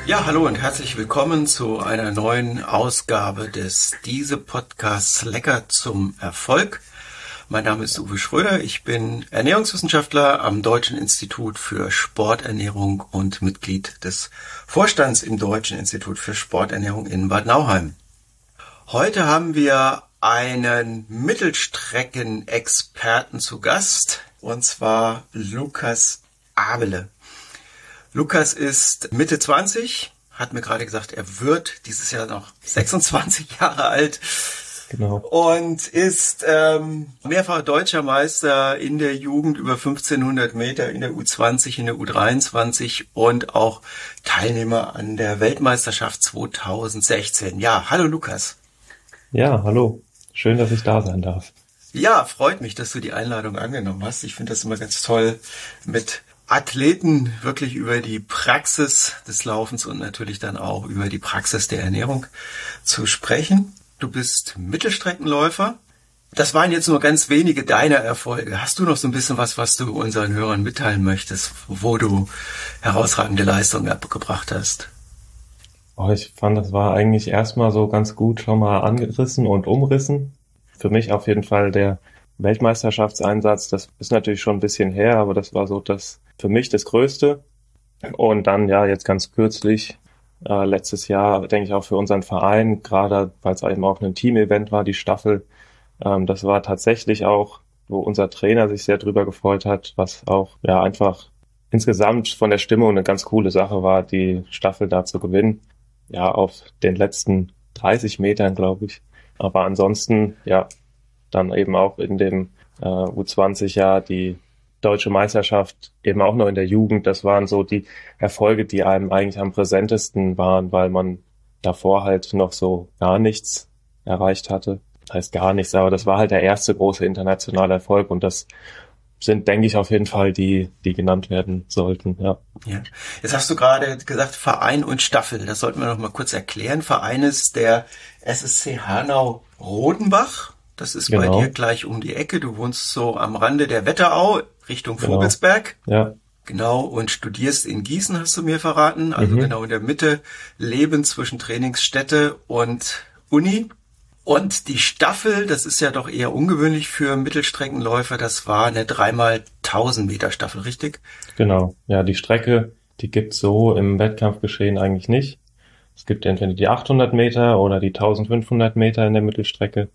Ja, hallo und herzlich willkommen zu einer neuen Ausgabe des Diese-Podcasts Lecker zum Erfolg. Mein Name ist Uwe Schröder, ich bin Ernährungswissenschaftler am Deutschen Institut für Sporternährung und Mitglied des Vorstands im Deutschen Institut für Sporternährung in Bad Nauheim. Heute haben wir einen Mittelstreckenexperten zu Gast, und zwar Lukas Abele. Lukas ist Mitte 20, hat mir gerade gesagt, er wird dieses Jahr noch 26 Jahre alt. Genau. Und ist mehrfacher deutscher Meister in der Jugend über 1500 Meter, in der U20, in der U23 und auch Teilnehmer an der Weltmeisterschaft 2016. Ja, hallo Lukas. Ja, hallo. Schön, dass ich da sein darf. Ja, freut mich, dass du die Einladung angenommen hast. Ich finde das immer ganz toll, mit Athleten wirklich über die Praxis des Laufens und natürlich dann auch über die Praxis der Ernährung zu sprechen. Du bist Mittelstreckenläufer. Das waren jetzt nur ganz wenige deiner Erfolge. Hast du noch so ein bisschen was du unseren Hörern mitteilen möchtest, wo du herausragende Leistungen abgebracht hast? Ich fand, das war eigentlich erstmal so ganz gut schon mal angerissen und umrissen. Für mich auf jeden Fall der Weltmeisterschaftseinsatz, das ist natürlich schon ein bisschen her, aber das war so für mich das Größte. Und dann ja jetzt ganz kürzlich, letztes Jahr, denke ich auch für unseren Verein, gerade weil es eben auch ein Team-Event war, die Staffel, das war tatsächlich auch, wo unser Trainer sich sehr drüber gefreut hat, was auch ja einfach insgesamt von der Stimmung eine ganz coole Sache war, die Staffel da zu gewinnen. Ja, auf den letzten 30 Metern, glaube ich. Aber ansonsten, ja, dann eben auch in dem U20-Jahr die Deutsche Meisterschaft, eben auch noch in der Jugend. Das waren so die Erfolge, die einem eigentlich am präsentesten waren, weil man davor halt noch so gar nichts erreicht hatte. Das heißt gar nichts, aber das war halt der erste große internationale Erfolg und das sind, denke ich, auf jeden Fall die genannt werden sollten, ja. Ja. Jetzt hast du gerade gesagt, Verein und Staffel. Das sollten wir noch mal kurz erklären. Verein ist der SSC Hanau-Rodenbach. Das ist bei dir gleich um die Ecke. Du wohnst so am Rande der Wetterau, Richtung Vogelsberg. Ja. Genau, und studierst in Gießen, hast du mir verraten. Also genau in der Mitte, Leben zwischen Trainingsstätte und Uni. Und die Staffel, das ist ja doch eher ungewöhnlich für Mittelstreckenläufer, das war eine 3x1000 Meter Staffel, richtig? Genau, ja, die Strecke, die gibt's so im Wettkampfgeschehen eigentlich nicht. Es gibt entweder die 800 Meter oder die 1500 Meter in der Mittelstrecke.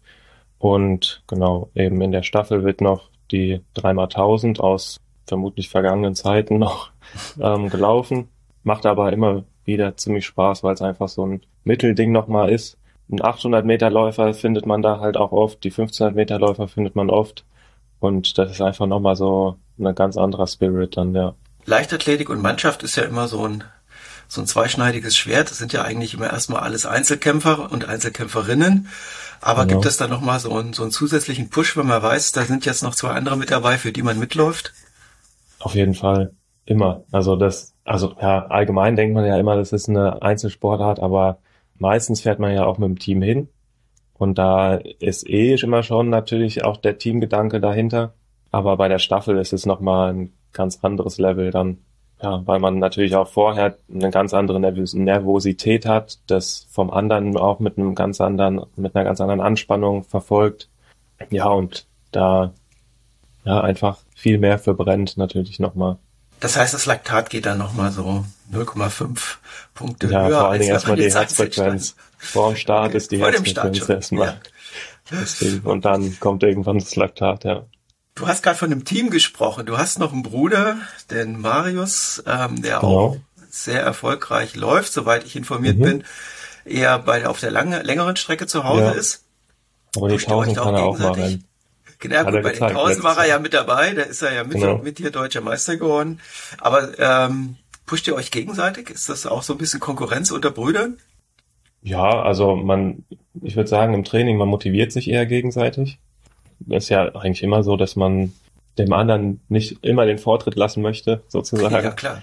Und genau, eben in der Staffel wird noch die 3x1000 aus vermutlich vergangenen Zeiten noch gelaufen. Macht aber immer wieder ziemlich Spaß, weil es einfach so ein Mittelding nochmal ist. Ein 800-Meter-Läufer findet man da halt auch oft, die 1500-Meter-Läufer findet man oft. Und das ist einfach nochmal so ein ganz anderer Spirit dann, ja. Leichtathletik und Mannschaft ist ja immer so ein zweischneidiges Schwert. Das sind ja eigentlich immer erstmal alles Einzelkämpfer und Einzelkämpferinnen. Aber gibt es da nochmal so einen zusätzlichen Push, wenn man weiß, da sind jetzt noch 2 andere mit dabei, für die man mitläuft? Auf jeden Fall. Immer. Also ja, allgemein denkt man ja immer, das ist eine Einzelsportart, aber meistens fährt man ja auch mit dem Team hin. Und da ist immer schon natürlich auch der Teamgedanke dahinter. Aber bei der Staffel ist es nochmal ein ganz anderes Level dann. Ja, weil man natürlich auch vorher eine ganz andere Nervosität hat, das vom anderen auch mit einer ganz anderen Anspannung verfolgt. Ja, und da ja einfach viel mehr verbrennt natürlich nochmal. Das heißt, das Laktat geht dann nochmal so 0,5 Punkte höher. Ja, vor allen Dingen erstmal die Herzfrequenz. Vor dem Start ist die Herzfrequenz erstmal. Ja. Und dann kommt irgendwann das Laktat, ja. Du hast gerade von einem Team gesprochen. Du hast noch einen Bruder, den Marius, der auch sehr erfolgreich läuft, soweit ich informiert bin, eher auf der längeren Strecke zu Hause ist. Aber die 1000 kann er auch mal rennen. Genau, gut, bei den 1000 war er ja mit dabei, da ist er ja mit dir Deutscher Meister geworden. Aber pusht ihr euch gegenseitig? Ist das auch so ein bisschen Konkurrenz unter Brüdern? Ja, also ich würde sagen, im Training, man motiviert sich eher gegenseitig. Das ist ja eigentlich immer so, dass man dem anderen nicht immer den Vortritt lassen möchte, sozusagen. Ja, klar.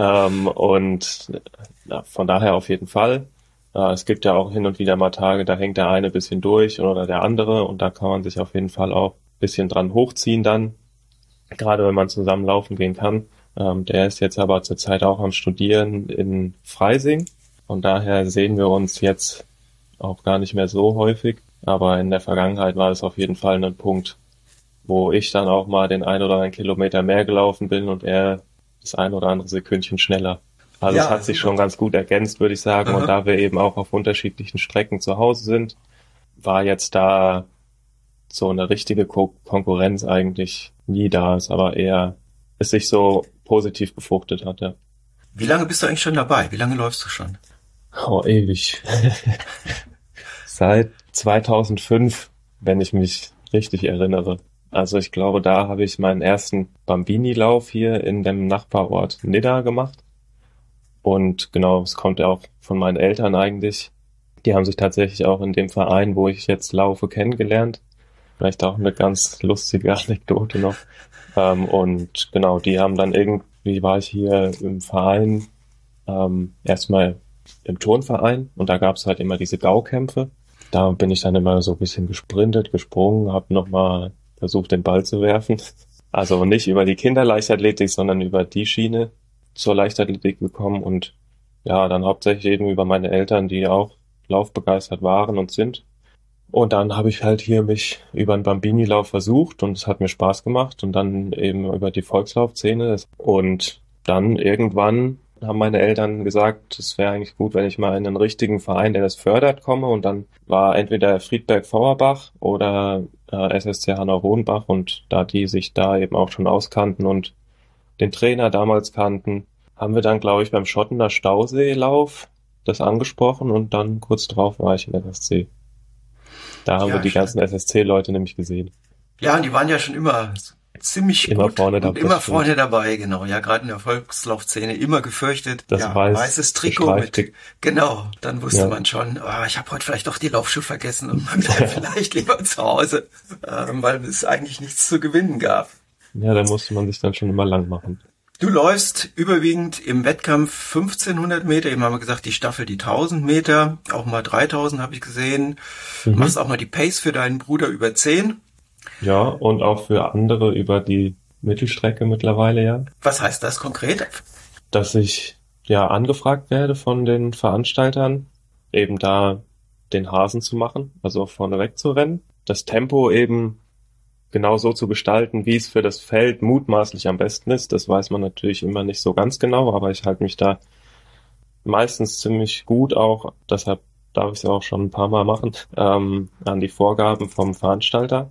Und von daher auf jeden Fall. Es gibt ja auch hin und wieder mal Tage, da hängt der eine ein bisschen durch oder der andere und da kann man sich auf jeden Fall auch ein bisschen dran hochziehen dann, gerade wenn man zusammen laufen gehen kann. Der ist jetzt aber zurzeit auch am Studieren in Freising Von daher sehen wir uns jetzt auch gar nicht mehr so häufig. Aber in der Vergangenheit war es auf jeden Fall ein Punkt, wo ich dann auch mal den ein oder anderen Kilometer mehr gelaufen bin und er das ein oder andere Sekündchen schneller. Also es Ja, hat sich super. schon ganz gut ergänzt, würde ich sagen. Und Aha. da wir eben auch auf unterschiedlichen Strecken zu Hause sind, war jetzt da so eine richtige Konkurrenz eigentlich nie da ist, aber eher es sich so positiv befruchtet hat, ja. Wie lange bist du eigentlich schon dabei? Wie lange läufst du schon? Oh, ewig. Seit 2005, wenn ich mich richtig erinnere. Also ich glaube, da habe ich meinen ersten Bambini-Lauf hier in dem Nachbarort Nidda gemacht. Und genau, es kommt ja auch von meinen Eltern eigentlich. Die haben sich tatsächlich auch in dem Verein, wo ich jetzt laufe, kennengelernt. Vielleicht auch eine ganz lustige Anekdote noch. Und genau, die haben dann irgendwie, war ich hier im Verein, erstmal im Turnverein und da gab es halt immer diese Gaukämpfe. Da bin ich dann immer so ein bisschen gesprintet, gesprungen, habe nochmal versucht, den Ball zu werfen. Also nicht über die Kinderleichtathletik, sondern über die Schiene zur Leichtathletik gekommen und ja, dann hauptsächlich eben über meine Eltern, die auch laufbegeistert waren und sind. Und dann habe ich halt hier mich über einen Bambini-Lauf versucht und es hat mir Spaß gemacht und dann eben über die Volkslaufszene. Und dann irgendwann haben meine Eltern gesagt, es wäre eigentlich gut, wenn ich mal in einen richtigen Verein, der das fördert, komme. Und dann war entweder Friedberg-Vorarbach oder SSC Hanau-Hohenbach und da die sich da eben auch schon auskannten und den Trainer damals kannten, haben wir dann, glaube ich, beim Schottener Stauseelauf das angesprochen und dann kurz drauf war ich in der SSC. Da haben wir Ja, die schön. ganzen SSC-Leute nämlich gesehen. Ja, und die waren ja schon immer ziemlich Immer gut vorne und dabei, das immer vorne stimmt. dabei, genau. Ja, gerade in der Volkslaufszene immer gefürchtet. Das Ja, weißes weiß Trikot mit, gestreifte, genau. Dann wusste ja. man schon, ich habe heute vielleicht doch die Laufschuhe vergessen und man bleibt vielleicht lieber zu Hause, weil es eigentlich nichts zu gewinnen gab. Ja, da musste man sich dann schon immer lang machen. Du läufst überwiegend im Wettkampf 1500 Meter, eben haben wir gesagt, die Staffel die 1000 Meter, auch mal 3000 habe ich gesehen. Machst Mhm. auch mal die Pace für deinen Bruder über 10. Ja, und auch für andere über die Mittelstrecke mittlerweile, ja. Was heißt das konkret? Dass ich ja angefragt werde von den Veranstaltern, eben da den Hasen zu machen, also vorneweg zu rennen. Das Tempo eben genau so zu gestalten, wie es für das Feld mutmaßlich am besten ist. Das weiß man natürlich immer nicht so ganz genau, aber ich halte mich da meistens ziemlich gut auch, deshalb darf ich es ja auch schon ein paar Mal machen, an die Vorgaben vom Veranstalter.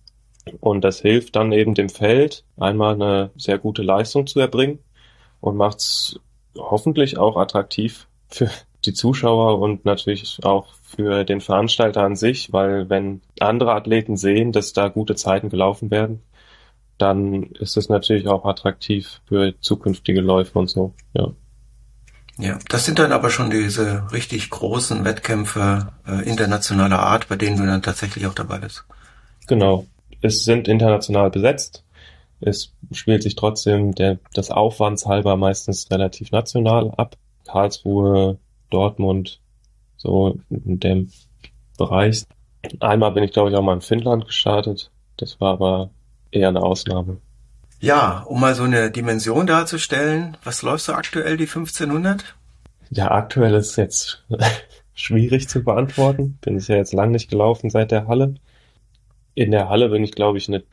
Und das hilft dann eben dem Feld, einmal eine sehr gute Leistung zu erbringen und macht es hoffentlich auch attraktiv für die Zuschauer und natürlich auch für den Veranstalter an sich, weil wenn andere Athleten sehen, dass da gute Zeiten gelaufen werden, dann ist es natürlich auch attraktiv für zukünftige Läufe und so, ja. Ja, das sind dann aber schon diese richtig großen Wettkämpfe internationaler Art, bei denen du dann tatsächlich auch dabei bist. Genau. Es sind international besetzt. Es spielt sich trotzdem das Aufwandshalber meistens relativ national ab. Karlsruhe, Dortmund, so in dem Bereich. Einmal bin ich, glaube ich, auch mal in Finnland gestartet. Das war aber eher eine Ausnahme. Ja, um mal so eine Dimension darzustellen, was läufst du aktuell, die 1500? Ja, aktuell ist jetzt schwierig zu beantworten. Bin ich ja jetzt lang nicht gelaufen seit der Halle. In der Halle bin ich, glaube ich, eine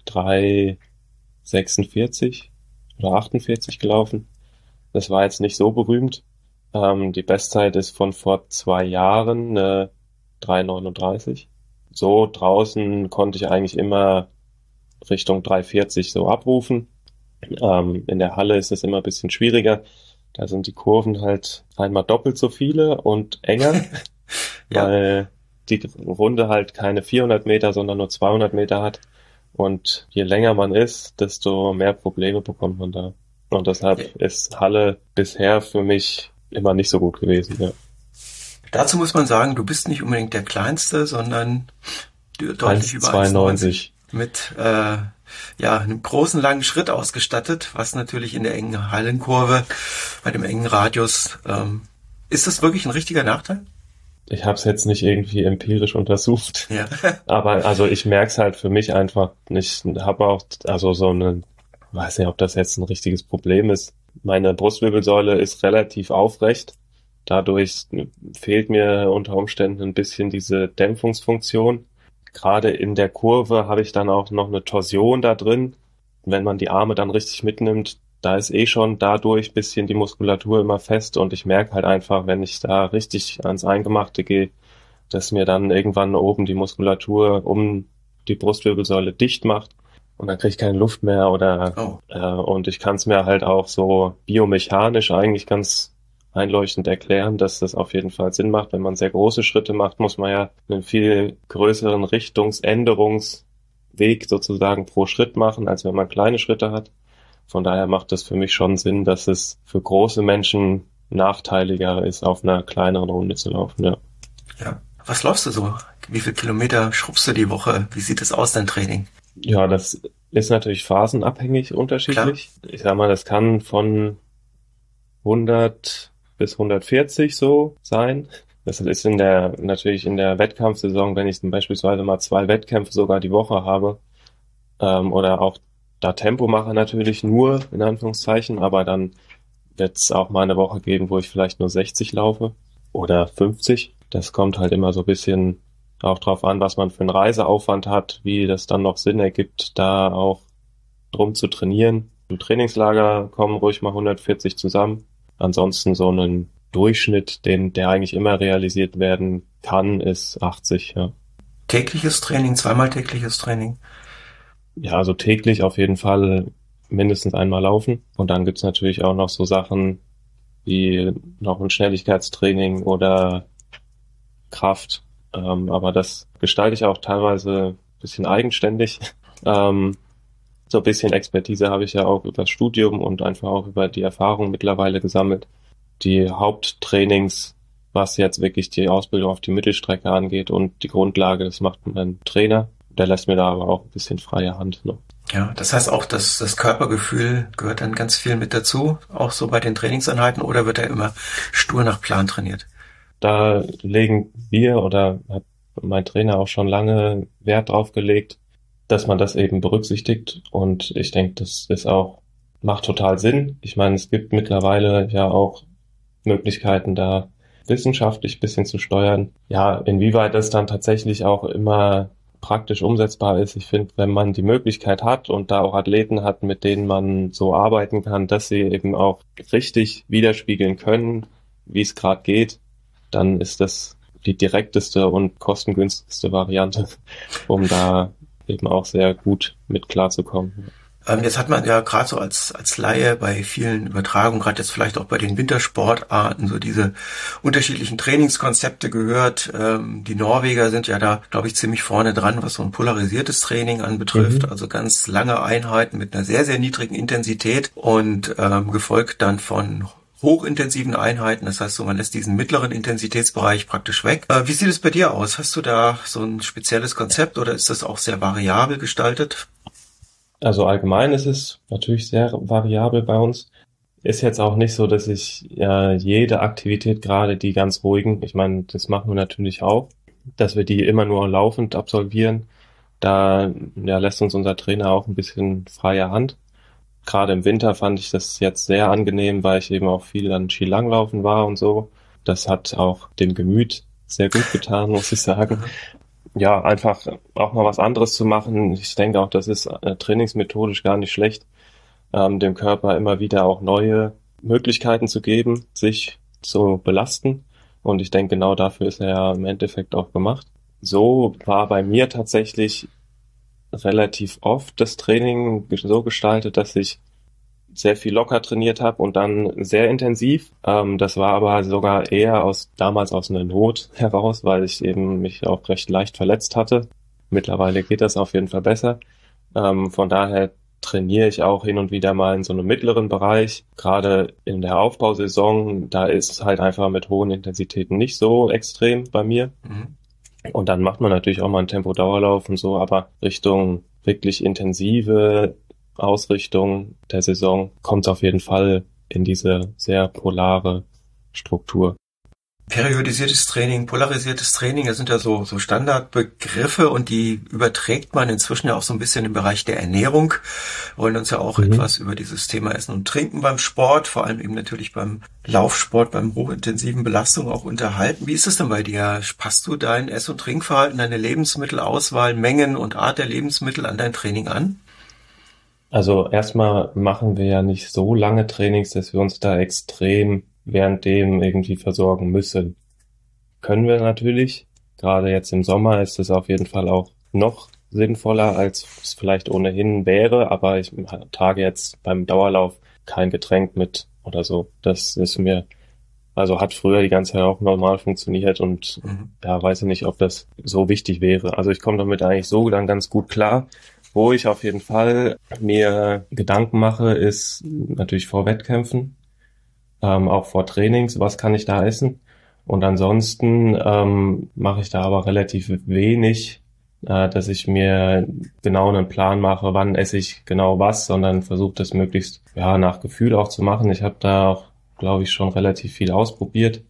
3,46 oder 48 gelaufen. Das war jetzt nicht so berühmt. Die Bestzeit ist von vor 2 Jahren, 3,39. So draußen konnte ich eigentlich immer Richtung 3,40 so abrufen. In der Halle ist es immer ein bisschen schwieriger. Da sind die Kurven halt einmal doppelt so viele und enger, Ja, weil die Runde halt keine 400 Meter, sondern nur 200 Meter hat. Und je länger man ist, desto mehr Probleme bekommt man da. Und ja. deshalb ist Halle bisher für mich immer nicht so gut gewesen, ja. Dazu muss man sagen, du bist nicht unbedingt der Kleinste, sondern deutlich über 1,90 1,92. mit einem großen langen Schritt ausgestattet, was natürlich in der engen Hallenkurve, bei dem engen Radius, ist das wirklich ein richtiger Nachteil? Ich habe es jetzt nicht irgendwie empirisch untersucht, Ja. aber also ich merke es halt für mich einfach nicht. Habe auch also so eine, weiß nicht, ob das jetzt ein richtiges Problem ist. Meine Brustwirbelsäule ist relativ aufrecht. Dadurch fehlt mir unter Umständen ein bisschen diese Dämpfungsfunktion. Gerade in der Kurve habe ich dann auch noch eine Torsion da drin. Wenn man die Arme dann richtig mitnimmt, da ist schon dadurch ein bisschen die Muskulatur immer fest und ich merke halt einfach, wenn ich da richtig ans Eingemachte gehe, dass mir dann irgendwann oben die Muskulatur um die Brustwirbelsäule dicht macht und dann kriege ich keine Luft mehr und ich kann es mir halt auch so biomechanisch eigentlich ganz einleuchtend erklären, dass das auf jeden Fall Sinn macht. Wenn man sehr große Schritte macht, muss man ja einen viel größeren Richtungsänderungsweg sozusagen pro Schritt machen, als wenn man kleine Schritte hat. Von daher macht es für mich schon Sinn, dass es für große Menschen nachteiliger ist, auf einer kleineren Runde zu laufen, ja. Ja. Was läufst du so? Wie viele Kilometer schrubbst du die Woche? Wie sieht es aus, dein Training? Ja, das ist natürlich phasenabhängig unterschiedlich. Klar. Ich sag mal, das kann von 100 bis 140 so sein. Das ist natürlich in der Wettkampfsaison, wenn ich beispielsweise mal 2 Wettkämpfe sogar die Woche habe, oder auch da Tempo mache natürlich nur, in Anführungszeichen, aber dann wird es auch mal eine Woche geben, wo ich vielleicht nur 60 laufe oder 50. Das kommt halt immer so ein bisschen auch drauf an, was man für einen Reiseaufwand hat, wie das dann noch Sinn ergibt, da auch drum zu trainieren. Im Trainingslager kommen ruhig mal 140 zusammen. Ansonsten so einen Durchschnitt, der eigentlich immer realisiert werden kann, ist 80, ja. Tägliches Training, zweimal tägliches Training? Ja, also täglich auf jeden Fall mindestens einmal laufen. Und dann gibt's natürlich auch noch so Sachen wie noch ein Schnelligkeitstraining oder Kraft. Aber das gestalte ich auch teilweise ein bisschen eigenständig. So ein bisschen Expertise habe ich ja auch über das Studium und einfach auch über die Erfahrung mittlerweile gesammelt. Die Haupttrainings, was jetzt wirklich die Ausbildung auf die Mittelstrecke angeht und die Grundlage, das macht ein Trainer. Der lässt mir da aber auch ein bisschen freie Hand. Ne? Ja, das heißt auch, dass das Körpergefühl gehört dann ganz viel mit dazu, auch so bei den Trainingseinheiten, oder wird er immer stur nach Plan trainiert? Da legen wir oder hat mein Trainer auch schon lange Wert drauf gelegt, dass man das eben berücksichtigt. Und ich denke, macht total Sinn. Ich meine, es gibt mittlerweile ja auch Möglichkeiten, da wissenschaftlich ein bisschen zu steuern. Ja, inwieweit das dann tatsächlich auch immer praktisch umsetzbar ist. Ich finde, wenn man die Möglichkeit hat und da auch Athleten hat, mit denen man so arbeiten kann, dass sie eben auch richtig widerspiegeln können, wie es gerade geht, dann ist das die direkteste und kostengünstigste Variante, um da eben auch sehr gut mit klarzukommen. Jetzt hat man ja gerade so als Laie bei vielen Übertragungen, gerade jetzt vielleicht auch bei den Wintersportarten, so diese unterschiedlichen Trainingskonzepte gehört. Die Norweger sind ja da, glaube ich, ziemlich vorne dran, was so ein polarisiertes Training anbetrifft. Mhm. Also ganz lange Einheiten mit einer sehr, sehr niedrigen Intensität und gefolgt dann von hochintensiven Einheiten. Das heißt, so man lässt diesen mittleren Intensitätsbereich praktisch weg. Wie sieht es bei dir aus? Hast du da so ein spezielles Konzept oder ist das auch sehr variabel gestaltet? Also allgemein ist es natürlich sehr variabel bei uns. Ist jetzt auch nicht so, dass ich jede Aktivität, gerade die ganz ruhigen, ich meine, das machen wir natürlich auch, dass wir die immer nur laufend absolvieren. Da lässt uns unser Trainer auch ein bisschen freie Hand. Gerade im Winter fand ich das jetzt sehr angenehm, weil ich eben auch viel an Skilanglaufen war und so. Das hat auch dem Gemüt sehr gut getan, muss ich sagen. Ja, einfach auch mal was anderes zu machen. Ich denke auch, das ist trainingsmethodisch gar nicht schlecht, dem Körper immer wieder auch neue Möglichkeiten zu geben, sich zu belasten. Und ich denke, genau dafür ist er ja im Endeffekt auch gemacht. So war bei mir tatsächlich relativ oft das Training so gestaltet, dass ich sehr viel locker trainiert habe und dann sehr intensiv. Das war aber sogar eher damals aus einer Not heraus, weil ich eben mich auch recht leicht verletzt hatte. Mittlerweile geht das auf jeden Fall besser. Von daher trainiere ich auch hin und wieder mal in so einem mittleren Bereich. Gerade in der Aufbausaison, da ist es halt einfach mit hohen Intensitäten nicht so extrem bei mir. Mhm. Und dann macht man natürlich auch mal einen Tempo-Dauerlauf und so, aber Richtung wirklich intensive Ausrichtung der Saison kommt es auf jeden Fall in diese sehr polare Struktur. Periodisiertes Training, polarisiertes Training, das sind ja so Standardbegriffe und die überträgt man inzwischen ja auch so ein bisschen im Bereich der Ernährung. Wir wollen uns ja auch etwas über dieses Thema Essen und Trinken beim Sport, vor allem eben natürlich beim Laufsport, beim hochintensiven Belastung auch unterhalten. Wie ist es denn bei dir? Passt du dein Ess- und Trinkverhalten, deine Lebensmittelauswahl, Mengen und Art der Lebensmittel an dein Training an? Also erstmal machen wir ja nicht so lange Trainings, dass wir uns da extrem währenddem irgendwie versorgen müssen. Können wir natürlich. Gerade jetzt im Sommer ist es auf jeden Fall auch noch sinnvoller, als es vielleicht ohnehin wäre, aber ich trage jetzt beim Dauerlauf kein Getränk mit oder so. Das ist mir, also hat früher die ganze Zeit auch normal funktioniert und Mhm. ja, weiß ich nicht, ob das so wichtig wäre. Also ich komme damit eigentlich so dann ganz gut klar. Wo ich auf jeden Fall mir Gedanken mache, ist natürlich vor Wettkämpfen, auch vor Trainings, was kann ich da essen? Und ansonsten mache ich da aber relativ wenig, dass ich mir genau einen Plan mache, wann esse ich genau was, sondern versuche das möglichst ja nach Gefühl auch zu machen. Ich habe da auch, glaube ich, schon relativ viel ausprobiert.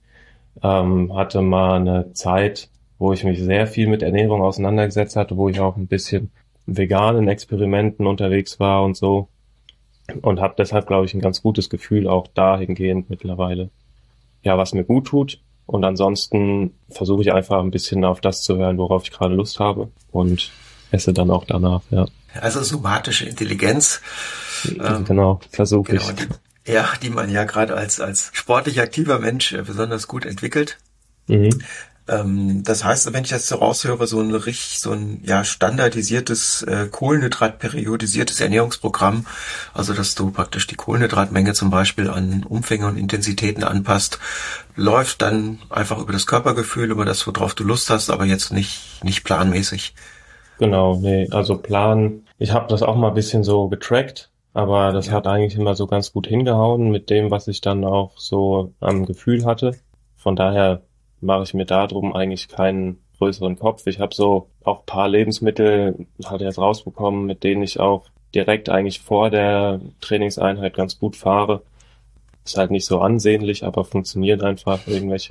Hatte mal eine Zeit, wo ich mich sehr viel mit Ernährung auseinandergesetzt hatte, wo ich auch ein bisschen veganen Experimenten unterwegs war und so und habe deshalb, glaube ich, ein ganz gutes Gefühl auch dahingehend mittlerweile, ja, was mir gut tut. Und ansonsten versuche ich einfach ein bisschen auf das zu hören, worauf ich gerade Lust habe und esse dann auch danach, ja. Also somatische Intelligenz, Genau, versuche genau, ich. die man ja gerade als sportlich aktiver Mensch besonders gut entwickelt. Mhm. Das heißt, wenn ich das so raushöre, so ein ja standardisiertes Kohlenhydrat-periodisiertes Ernährungsprogramm, also dass du praktisch die Kohlenhydratmenge zum Beispiel an Umfänge und Intensitäten anpasst, läuft dann einfach über das Körpergefühl, über das, worauf du Lust hast, aber jetzt nicht planmäßig. Genau, nee, also Plan, ich habe das auch mal ein bisschen so getrackt, aber das Ja. hat eigentlich immer so ganz gut hingehauen mit dem, was ich dann auch so am Gefühl hatte. Von daher mache ich mir darum eigentlich keinen größeren Kopf. Ich habe so auch paar Lebensmittel, hatte jetzt rausbekommen, mit denen ich auch direkt eigentlich vor der Trainingseinheit ganz gut fahre. Ist halt nicht so ansehnlich, aber funktioniert einfach. Irgendwelche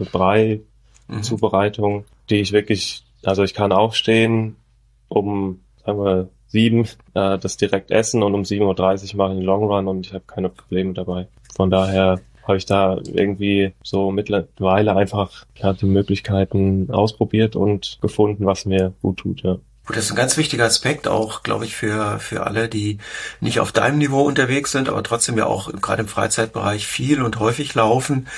Mhm. Brei-Zubereitungen, die ich wirklich, also ich kann aufstehen, um, sagen wir, 7 das direkt essen und um 7:30 Uhr mache ich einen Long Run und ich habe keine Probleme dabei. Von daher habe ich da irgendwie so mittlerweile einfach ja, die Möglichkeiten ausprobiert und gefunden, was mir gut tut, ja. Gut, das ist ein ganz wichtiger Aspekt auch, glaube ich, für alle, die nicht auf deinem Niveau unterwegs sind, aber trotzdem ja auch gerade im Freizeitbereich viel und häufig laufen,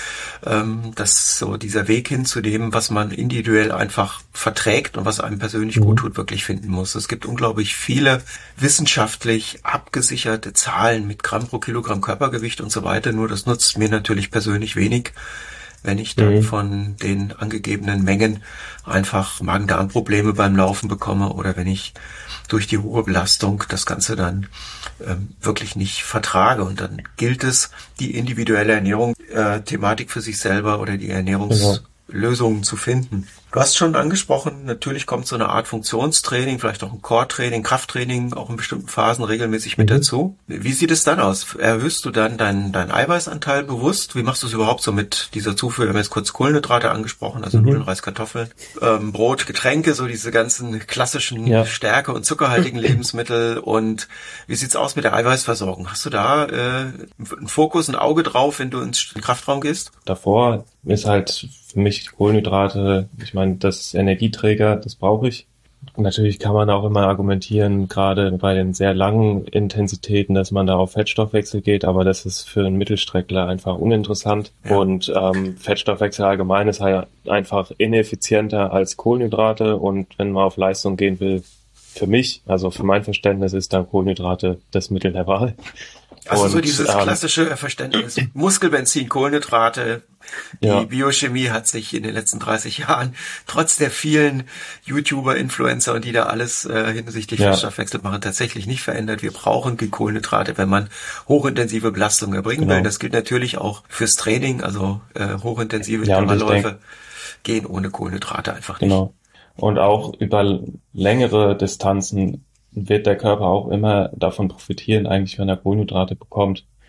dass so dieser Weg hin zu dem, was man individuell einfach verträgt und was einem persönlich gut Mhm. tut, wirklich finden muss. Es gibt unglaublich viele wissenschaftlich abgesicherte Zahlen mit Gramm pro Kilogramm Körpergewicht und so weiter, nur das nutzt mir natürlich persönlich wenig, wenn ich dann Mhm. von den angegebenen Mengen einfach Magen-Darm-Probleme beim Laufen bekomme oder wenn ich durch die hohe Belastung das Ganze dann wirklich nicht vertrage. Und dann gilt es, die individuelle Ernährung, Thematik für sich selber oder die Genau. Ernährungslösungen zu finden. Du hast schon angesprochen, natürlich kommt so eine Art Funktionstraining, vielleicht auch ein Core-Training, Krafttraining auch in bestimmten Phasen regelmäßig mit Mhm. dazu. Wie sieht es dann aus? Erhöhst du dann deinen Eiweißanteil bewusst? Wie machst du es überhaupt so mit dieser Zufuhr? Wir haben jetzt kurz Kohlenhydrate angesprochen, also Nudeln, Mhm. Reis, Kartoffeln, Brot, Getränke, so diese ganzen klassischen Ja. stärke- und zuckerhaltigen Lebensmittel. Und wie sieht's aus mit der Eiweißversorgung? Hast du da einen Fokus, ein Auge drauf, wenn du ins Kraftraum gehst? Davor ist halt für mich Kohlenhydrate, ich meine, das ist Energieträger, das brauche ich. Natürlich kann man auch immer argumentieren, gerade bei den sehr langen Intensitäten, dass man da auf Fettstoffwechsel geht, aber das ist für einen Mittelstreckler einfach uninteressant. Ja. Und Fettstoffwechsel allgemein ist halt einfach ineffizienter als Kohlenhydrate. Und wenn man auf Leistung gehen will, für mich, also für mein Verständnis, ist dann Kohlenhydrate das Mittel der Wahl. Also so Und dieses klassische Verständnis, Muskelbenzin, Kohlenhydrate. Die ja, Biochemie hat sich in den letzten 30 Jahren, trotz der vielen YouTuber, Influencer und die da alles hinsichtlich ja, Fettstoffwechsel machen, tatsächlich nicht verändert. Wir brauchen die Kohlenhydrate, wenn man hochintensive Belastung erbringen will. genau. Das gilt natürlich auch fürs Training, also hochintensive Ja, und ich denke, Intervallläufe gehen ohne Kohlenhydrate einfach nicht. genau. Und auch über längere Distanzen wird der Körper auch immer davon profitieren, eigentlich, wenn er Kohlenhydrate bekommt.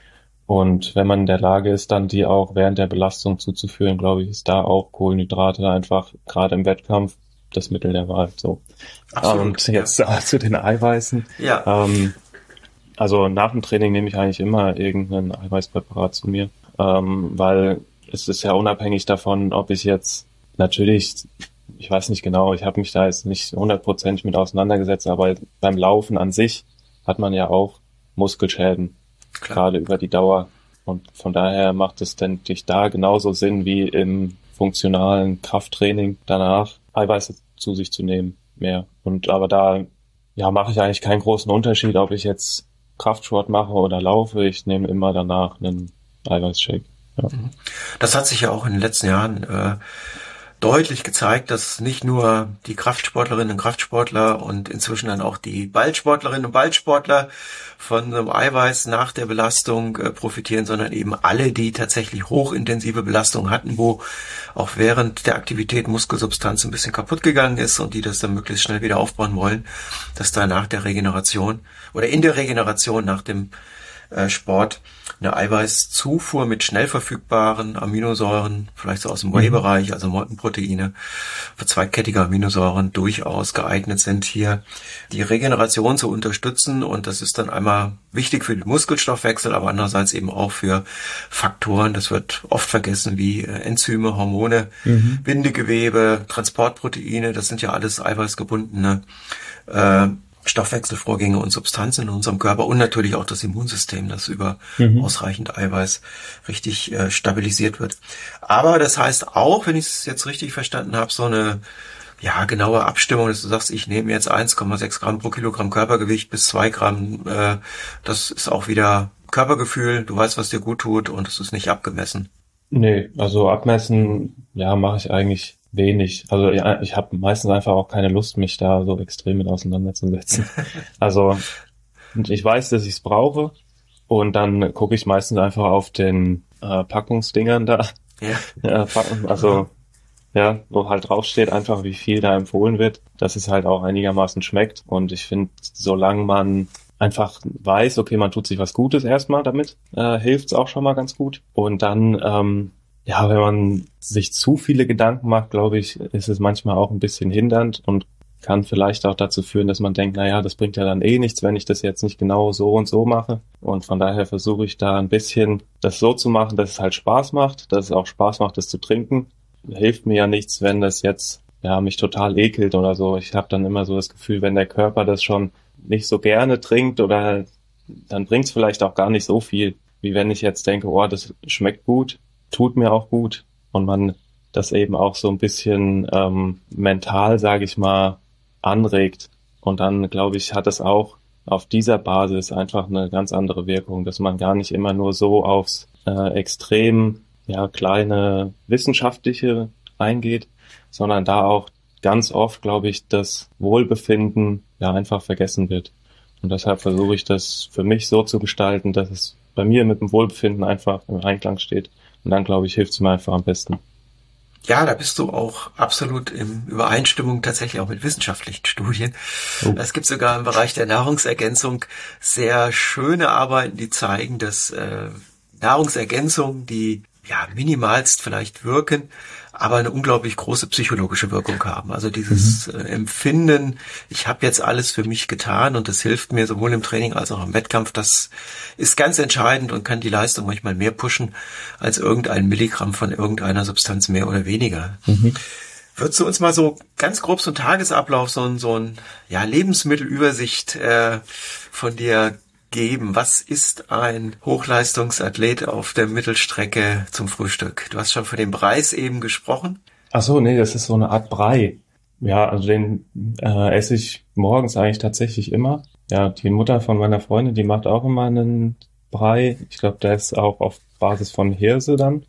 Und wenn man in der Lage ist, dann die auch während der Belastung zuzuführen, glaube ich, ist da auch Kohlenhydrate einfach gerade im Wettkampf das Mittel der Wahl. So. Absolut. Und jetzt zu den Eiweißen. Ja. Also nach dem Training nehme ich eigentlich immer irgendein Eiweißpräparat zu mir, weil es ist ja unabhängig davon, ob ich jetzt natürlich, ich weiß nicht genau, ich habe mich da jetzt nicht 100% mit auseinandergesetzt, aber beim Laufen an sich hat man ja auch Muskelschäden, gerade über die Dauer. Und von daher macht es, denke ich, da genauso Sinn wie im funktionalen Krafttraining danach Eiweiße zu sich zu nehmen, mehr. Aber da mache ich eigentlich keinen großen Unterschied, ob ich jetzt Kraftsport mache oder laufe. Ich nehme immer danach einen Eiweißshake. Ja. Das hat sich ja auch in den letzten Jahren deutlich gezeigt, dass nicht nur die Kraftsportlerinnen und Kraftsportler und inzwischen dann auch die Ballsportlerinnen und Ballsportler von einem Eiweiß nach der Belastung profitieren, sondern eben alle, die tatsächlich hochintensive Belastung hatten, wo auch während der Aktivität Muskelsubstanz ein bisschen kaputt gegangen ist und die das dann möglichst schnell wieder aufbauen wollen, dass da nach der Regeneration oder in der Regeneration nach dem Sport eine Eiweißzufuhr mit schnell verfügbaren Aminosäuren, vielleicht so aus dem Whey-Bereich, also Molkenproteine, verzweigkettige Aminosäuren durchaus geeignet sind, hier die Regeneration zu unterstützen. Und das ist dann einmal wichtig für den Muskelstoffwechsel, aber andererseits eben auch für Faktoren, das wird oft vergessen, wie Enzyme, Hormone, Bindegewebe, Transportproteine, das sind ja alles eiweißgebundene Stoffwechselvorgänge und Substanzen in unserem Körper und natürlich auch das Immunsystem, das über ausreichend Eiweiß richtig stabilisiert wird. Aber das heißt auch, wenn ich es jetzt richtig verstanden habe, so eine genaue Abstimmung, dass du sagst, ich nehme jetzt 1,6 Gramm pro Kilogramm Körpergewicht bis 2 Gramm, das ist auch wieder Körpergefühl, du weißt, was dir gut tut und es ist nicht abgemessen. Nee, also abmessen, mache ich eigentlich wenig. Also ich habe meistens einfach auch keine Lust, mich da so extrem mit auseinanderzusetzen. Also ich weiß, dass ich es brauche und dann gucke ich meistens einfach auf den Packungsdingern da. Wo halt draufsteht einfach, wie viel da empfohlen wird, dass es halt auch einigermaßen schmeckt. Und ich finde, solange man einfach weiß, okay, man tut sich was Gutes erstmal damit, hilft's auch schon mal ganz gut. Und dann wenn man sich zu viele Gedanken macht, glaube ich, ist es manchmal auch ein bisschen hindernd und kann vielleicht auch dazu führen, dass man denkt, das bringt ja dann eh nichts, wenn ich das jetzt nicht genau so und so mache. Und von daher versuche ich da ein bisschen das so zu machen, dass es halt Spaß macht, dass es auch Spaß macht, das zu trinken. Hilft mir ja nichts, wenn das jetzt mich total ekelt oder so. Ich habe dann immer so das Gefühl, wenn der Körper das schon nicht so gerne trinkt oder dann bringt es vielleicht auch gar nicht so viel, wie wenn ich jetzt denke, das schmeckt gut, tut mir auch gut und man das eben auch so ein bisschen mental, sage ich mal, anregt. Und dann, glaube ich, hat es auch auf dieser Basis einfach eine ganz andere Wirkung, dass man gar nicht immer nur so aufs extrem kleine wissenschaftliche eingeht, sondern da auch ganz oft, glaube ich, das Wohlbefinden einfach vergessen wird. Und deshalb versuche ich das für mich so zu gestalten, dass es bei mir mit dem Wohlbefinden einfach im Einklang steht. Und dann, glaube ich, hilft es mir einfach am besten. Ja, da bist du auch absolut in Übereinstimmung tatsächlich auch mit wissenschaftlichen Studien. Es gibt sogar im Bereich der Nahrungsergänzung sehr schöne Arbeiten, die zeigen, dass Nahrungsergänzungen, die minimalst vielleicht wirken, aber eine unglaublich große psychologische Wirkung haben. Also dieses Empfinden, ich habe jetzt alles für mich getan und das hilft mir sowohl im Training als auch im Wettkampf, das ist ganz entscheidend und kann die Leistung manchmal mehr pushen als irgendein Milligramm von irgendeiner Substanz mehr oder weniger. Würdest du uns mal so ganz grob so einen Tagesablauf, so ein Lebensmittelübersicht von dir geben? Was ist ein Hochleistungsathlet auf der Mittelstrecke zum Frühstück? Du hast schon von dem Reis eben gesprochen. Ach so, nee, das ist so eine Art Brei. Ja, also den esse ich morgens eigentlich tatsächlich immer. Ja, die Mutter von meiner Freundin, die macht auch immer einen Brei. Ich glaube, der ist auch auf Basis von Hirse dann.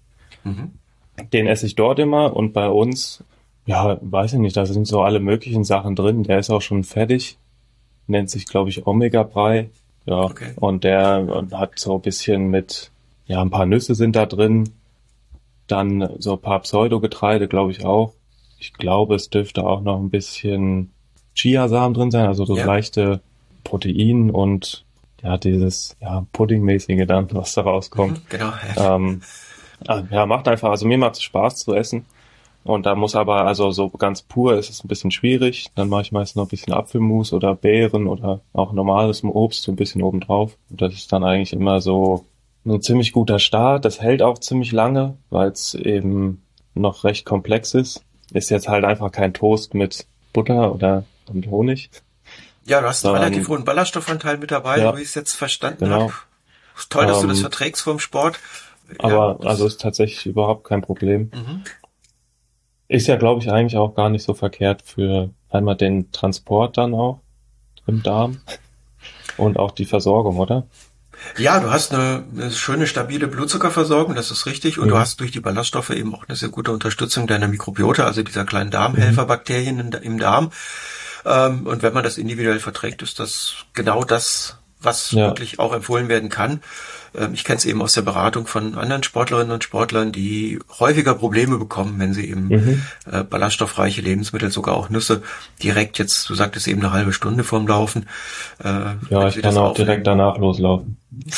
Den esse ich dort immer und bei uns, weiß ich nicht, da sind so alle möglichen Sachen drin. Der ist auch schon fertig. Nennt sich, glaube ich, Omega-Brei. Ja, okay. Und der hat so ein bisschen mit, ein paar Nüsse sind da drin, dann so ein paar Pseudogetreide, glaube ich auch. Ich glaube, es dürfte auch noch ein bisschen Chiasamen drin sein, also so leichte Protein und ja, dieses, ja, Puddingmäßige dann, was da rauskommt. Genau. Ähm, ja, macht einfach, also mir macht es Spaß zu essen. Und da muss aber, also so ganz pur ist es ein bisschen schwierig. Dann mache ich meist noch ein bisschen Apfelmus oder Beeren oder auch normales Obst so ein bisschen obendrauf. Und das ist dann eigentlich immer so ein ziemlich guter Start. Das hält auch ziemlich lange, weil es eben noch recht komplex ist. Ist jetzt halt einfach kein Toast mit Butter oder mit Honig. Ja, du hast einen relativ Sondern, hohen Ballaststoffanteil mit dabei, so ja, wie ich es jetzt verstanden habe. genau. Ist toll, dass du das Ähm, verträgst vom Sport. Ja, aber also ist tatsächlich überhaupt kein Problem. mhm. Ist ja, glaube ich, eigentlich auch gar nicht so verkehrt für einmal den Transport dann auch im Darm und auch die Versorgung, oder? Ja, du hast eine schöne, stabile Blutzuckerversorgung, das ist richtig. Und du Mhm. hast durch die Ballaststoffe eben auch eine sehr gute Unterstützung deiner Mikrobiota, also dieser kleinen Mhm. Darmhelferbakterien im Darm. Und wenn man das individuell verträgt, ist das genau das, was Ja. wirklich auch empfohlen werden kann. Ich kenne es eben aus der Beratung von anderen Sportlerinnen und Sportlern, die häufiger Probleme bekommen, wenn sie eben Mhm. ballaststoffreiche Lebensmittel, sogar auch Nüsse, direkt jetzt, du sagtest eben eine halbe Stunde vorm Laufen, Ja, wenn ich sie kann das auch direkt aufnehmen. danach loslaufen.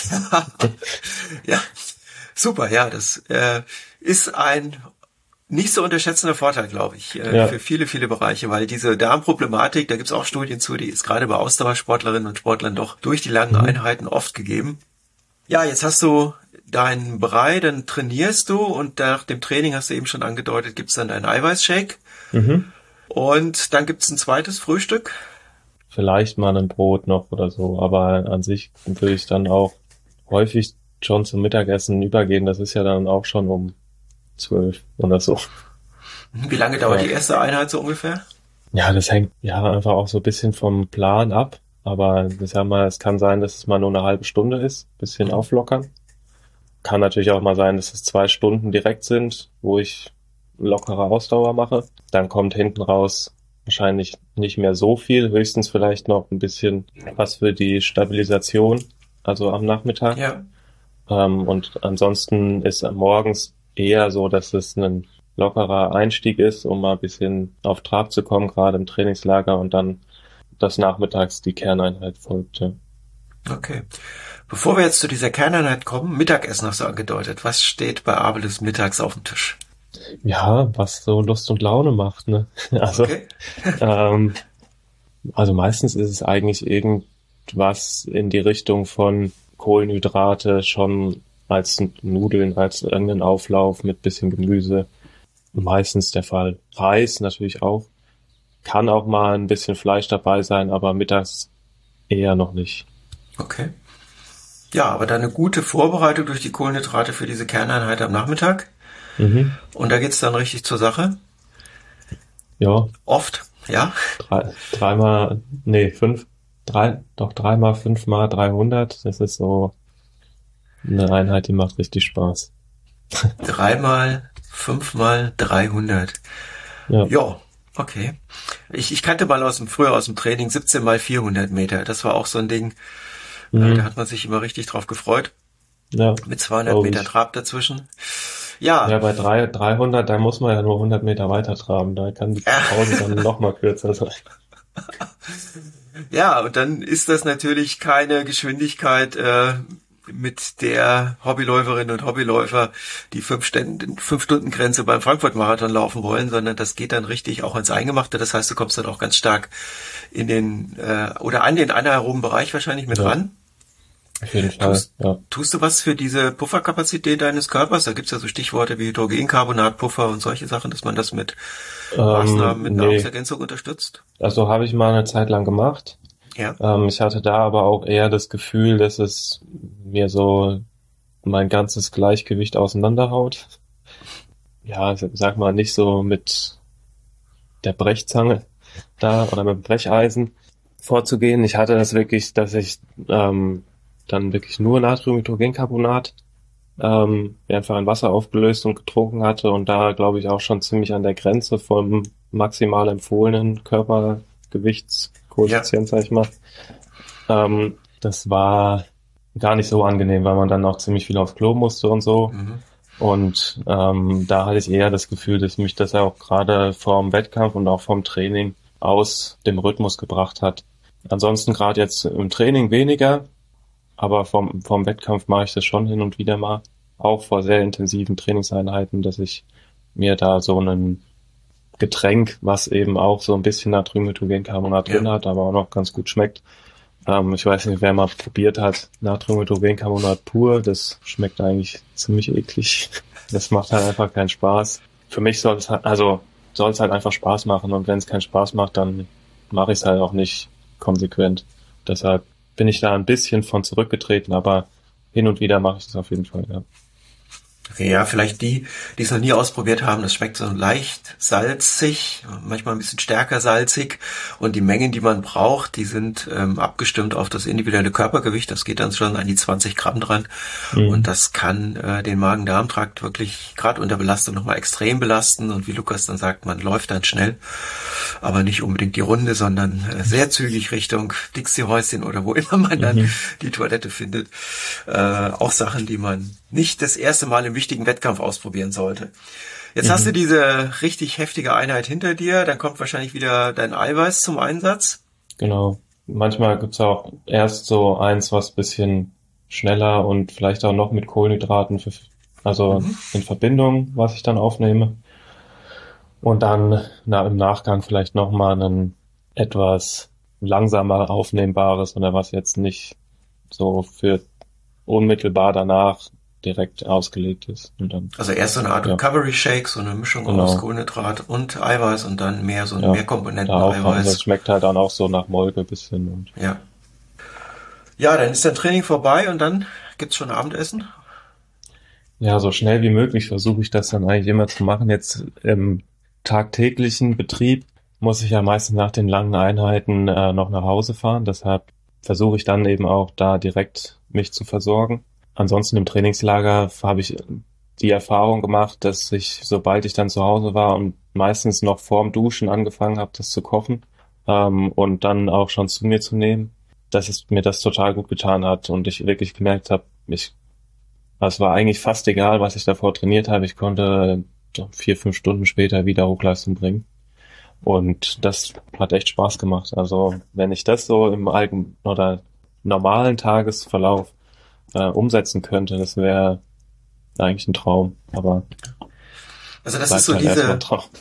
Ja, super, ja, das ist ein nicht so unterschätzender Vorteil, glaube ich, Ja. für viele, viele Bereiche, weil diese Darmproblematik, da gibt's auch Studien zu, die ist gerade bei Ausdauersportlerinnen und Sportlern doch durch die langen Mhm. Einheiten oft gegeben. Ja, jetzt hast du deinen Brei, dann trainierst du und nach dem Training, hast du eben schon angedeutet, gibt's dann deinen Eiweißshake Mhm. und dann gibt's ein zweites Frühstück. Vielleicht mal ein Brot noch oder so, aber an sich würde ich dann auch häufig schon zum Mittagessen übergehen. Das ist ja dann auch schon um 12 oder so. Wie lange dauert Ja. die erste Einheit so ungefähr? Ja, das hängt ja einfach auch so ein bisschen vom Plan ab. Aber ich sag mal, es kann sein, dass es mal nur eine halbe Stunde ist, bisschen Mhm. auflockern. Kann natürlich auch mal sein, dass es 2 Stunden direkt sind, wo ich lockere Ausdauer mache. Dann kommt hinten raus wahrscheinlich nicht mehr so viel, höchstens vielleicht noch ein bisschen was für die Stabilisation, also am Nachmittag. Ja, Und ansonsten ist morgens eher so, dass es ein lockerer Einstieg ist, um mal ein bisschen auf Trab zu kommen, gerade im Trainingslager und dann das nachmittags die Kerneinheit folgt. Ja. okay. Bevor wir jetzt zu dieser Kerneinheit kommen, Mittagessen hast du angedeutet. Was steht bei Abeles mittags auf dem Tisch? Ja, was so Lust und Laune macht, ne? Also, Okay. ähm, also meistens ist es eigentlich irgendwas in die Richtung von Kohlenhydrate, schon als Nudeln, als irgendeinen Auflauf mit bisschen Gemüse. Meistens der Fall. Reis natürlich auch. Kann auch mal ein bisschen Fleisch dabei sein, aber mittags eher noch nicht. Okay. Ja, aber dann eine gute Vorbereitung durch die Kohlenhydrate für diese Kerneinheit am Nachmittag. Mhm. Und da geht's dann richtig zur Sache. Ja, Oft, ja. dreimal, nee, dreimal, fünfmal 300. Das ist so eine Einheit, die macht richtig Spaß. Dreimal, fünfmal, 300. Ja. Ja, okay. Ich kannte mal früher aus dem Training 17 mal 400 Meter. Das war auch so ein Ding, da Mhm. hat man sich immer richtig drauf gefreut. Ja, Mit 200 glaube Meter ich. Trab dazwischen. Ja, Ja, bei 300, da muss man ja nur 100 Meter weiter traben. Da kann die Pause dann noch mal kürzer sein. ja, und dann ist das natürlich keine Geschwindigkeit, mit der Hobbyläuferinnen und Hobbyläufer die 5-Stunden-Grenze beim Frankfurt-Marathon laufen wollen, sondern das geht dann richtig auch ins Eingemachte. Das heißt, du kommst dann auch ganz stark in den oder an den anaeroben Bereich wahrscheinlich mit Ja, ran. auf jeden Fall. Tust, Ja. tust du was für diese Pufferkapazität deines Körpers? Da gibt's ja so Stichworte wie Hydrogencarbonat, Puffer und solche Sachen, dass man das mit Maßnahmen mit Nee, Nahrungsergänzung unterstützt. also habe ich mal eine Zeit lang gemacht. Ja. Ich hatte da aber auch eher das Gefühl, dass es mir so mein ganzes Gleichgewicht auseinanderhaut. Ja, ich sag mal nicht so mit der Brechzange da oder mit dem Brecheisen vorzugehen. Ich hatte das wirklich, dass ich dann wirklich nur Natriumhydrogencarbonat einfach in Wasser aufgelöst und getrunken hatte und da glaube ich auch schon ziemlich an der Grenze vom maximal empfohlenen Ja. Körpergewichtskoeffizient, sag ich mal. Das war gar nicht so angenehm, weil man dann auch ziemlich viel aufs Klo musste und so. Mhm. Und da hatte ich eher das Gefühl, dass mich das ja auch gerade vorm Wettkampf und auch vorm Training aus dem Rhythmus gebracht hat. Ansonsten gerade jetzt im Training weniger. Aber vom Wettkampf mache ich das schon hin und wieder mal. Auch vor sehr intensiven Trainingseinheiten, dass ich mir da so ein Getränk, was eben auch so ein bisschen Natriummethylencarbonat Ja. drin hat, aber auch noch ganz gut schmeckt. Ich weiß nicht, wer mal probiert hat, Natriummethylencarbonat pur, das schmeckt eigentlich ziemlich eklig. Das macht halt einfach keinen Spaß. Für mich soll es halt einfach Spaß machen, und wenn es keinen Spaß macht, dann mache ich es halt auch nicht konsequent. Deshalb bin ich da ein bisschen von zurückgetreten, aber hin und wieder mache ich das auf jeden Fall, ja. Okay, ja, vielleicht die es noch nie ausprobiert haben, das schmeckt so leicht salzig, manchmal ein bisschen stärker salzig, und die Mengen, die man braucht, die sind abgestimmt auf das individuelle Körpergewicht, das geht dann schon an die 20 Gramm dran, und Mhm. das kann den Magen-Darm-Trakt wirklich gerade unter Belastung nochmal extrem belasten, und wie Lukas dann sagt, man läuft dann schnell, aber nicht unbedingt die Runde, sondern sehr zügig Richtung Dixie-Häuschen oder wo immer man dann Mhm. die Toilette findet. Auch Sachen, die man nicht das erste Mal im wichtigen Wettkampf ausprobieren sollte. Jetzt hast du Mhm. diese richtig heftige Einheit hinter dir, dann kommt wahrscheinlich wieder dein Eiweiß zum Einsatz. Genau. Manchmal gibt's auch erst so eins, was bisschen schneller und vielleicht auch noch mit Kohlenhydraten, also Mhm. in Verbindung, was ich dann aufnehme. Und dann im Nachgang vielleicht nochmal ein etwas langsamer aufnehmbares, oder was jetzt nicht so für unmittelbar danach direkt ausgelegt ist. Und dann, Also erst so eine Art ja, Recovery Shake, so eine Mischung aus genau. Kohlenhydrat und Eiweiß, und dann mehr so ein Ja, da auch. Also es Mehrkomponenten-Eiweiß. schmeckt halt dann auch so nach Molke ein bisschen, und Ja. Ja, dann ist dein Training vorbei und dann gibt's schon Abendessen. ja, so schnell wie möglich versuche ich das dann eigentlich immer zu machen. Jetzt im tagtäglichen Betrieb muss ich ja meistens nach den langen Einheiten noch nach Hause fahren. Deshalb versuche ich dann eben auch da direkt mich zu versorgen. Ansonsten im Trainingslager habe ich die Erfahrung gemacht, dass ich, sobald ich dann zu Hause war und meistens noch vorm Duschen angefangen habe, das zu kochen, und dann auch schon zu mir zu nehmen, dass es mir das total gut getan hat und ich wirklich gemerkt habe, es war eigentlich fast egal, was ich davor trainiert habe. Ich konnte 4, 5 Stunden später wieder Hochleistung bringen. Und das hat echt Spaß gemacht. Also wenn ich das so im allgemeinen oder normalen Tagesverlauf umsetzen könnte, das wäre eigentlich ein Traum. Aber Also das ist bleibt so halt erstmal ein diese, Traum.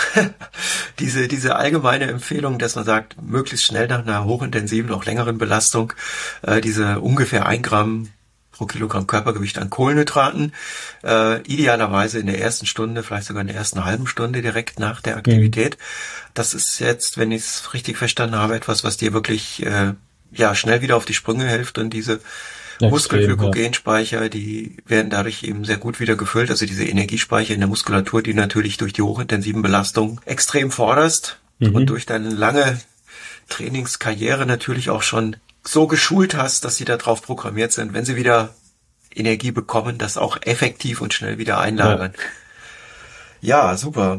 diese allgemeine Empfehlung, dass man sagt, möglichst schnell nach einer hochintensiven, auch längeren Belastung, diese ungefähr 1 Gramm pro Kilogramm Körpergewicht an Kohlenhydraten, idealerweise in der ersten Stunde, vielleicht sogar in der ersten halben Stunde direkt nach der Mhm. Aktivität. Das ist jetzt, wenn ich es richtig verstanden habe, etwas, was dir wirklich ja schnell wieder auf die Sprünge hilft, und diese Extrem, ja. Muskelglykogenspeicher, die werden dadurch eben sehr gut wieder gefüllt. Also diese Energiespeicher in der Muskulatur, die natürlich durch die hochintensiven Belastungen extrem forderst und Mhm. durch deine lange Trainingskarriere natürlich auch schon so geschult hast, dass sie darauf programmiert sind, wenn sie wieder Energie bekommen, das auch effektiv und schnell wieder Ja. einlagern. Ja, super.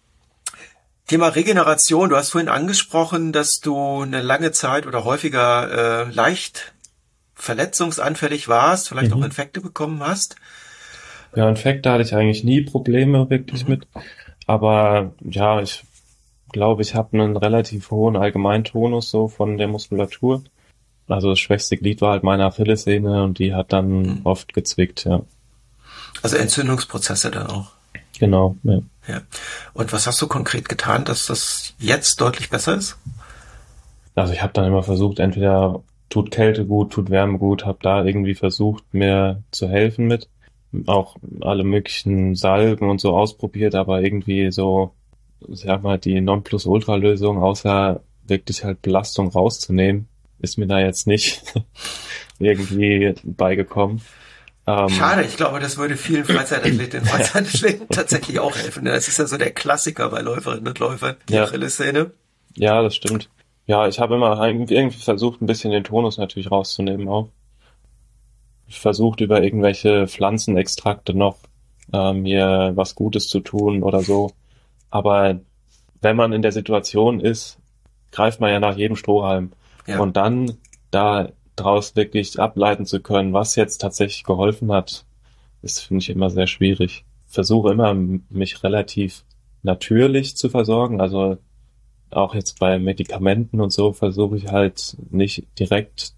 Thema Regeneration. Du hast vorhin angesprochen, dass du eine lange Zeit oder häufiger leicht verletzungsanfällig warst, vielleicht auch Mhm. Infekte bekommen hast. Ja, Infekte hatte ich eigentlich nie Probleme wirklich Mhm. mit. Aber ja, ich glaube, ich habe einen relativ hohen Allgemeintonus so von der Muskulatur. Also das schwächste Glied war halt meine Achillessehne, und die hat dann Mhm. oft gezwickt, ja. Also Entzündungsprozesse dann auch. Genau, ja. Ja. Und was hast du konkret getan, dass das jetzt deutlich besser ist? Also ich habe dann immer versucht, entweder tut Kälte gut, tut Wärme gut, habe da irgendwie versucht, mir zu helfen mit. Auch alle möglichen Salben und so ausprobiert, aber irgendwie so, ich sag mal, die Nonplusultra-Lösung, außer wirklich halt Belastung rauszunehmen, ist mir da jetzt nicht irgendwie beigekommen. Schade, Ähm, ich glaube, das würde vielen Freizeitathletinnen und ja, Freizeitathleten tatsächlich auch helfen. Das ist ja so der Klassiker bei Läuferinnen und Läufern, die ja, Achillessehne. ja, das stimmt. Ja, ich habe immer irgendwie versucht, ein bisschen den Tonus natürlich rauszunehmen auch. Ich versucht über irgendwelche Pflanzenextrakte noch mir was Gutes zu tun oder so. Aber wenn man in der Situation ist, greift man ja nach jedem Strohhalm. Ja. Und dann da draus wirklich ableiten zu können, was jetzt tatsächlich geholfen hat, ist, finde ich, immer sehr schwierig. Versuche immer, mich relativ natürlich zu versorgen. Also auch jetzt bei Medikamenten und so versuche ich halt nicht direkt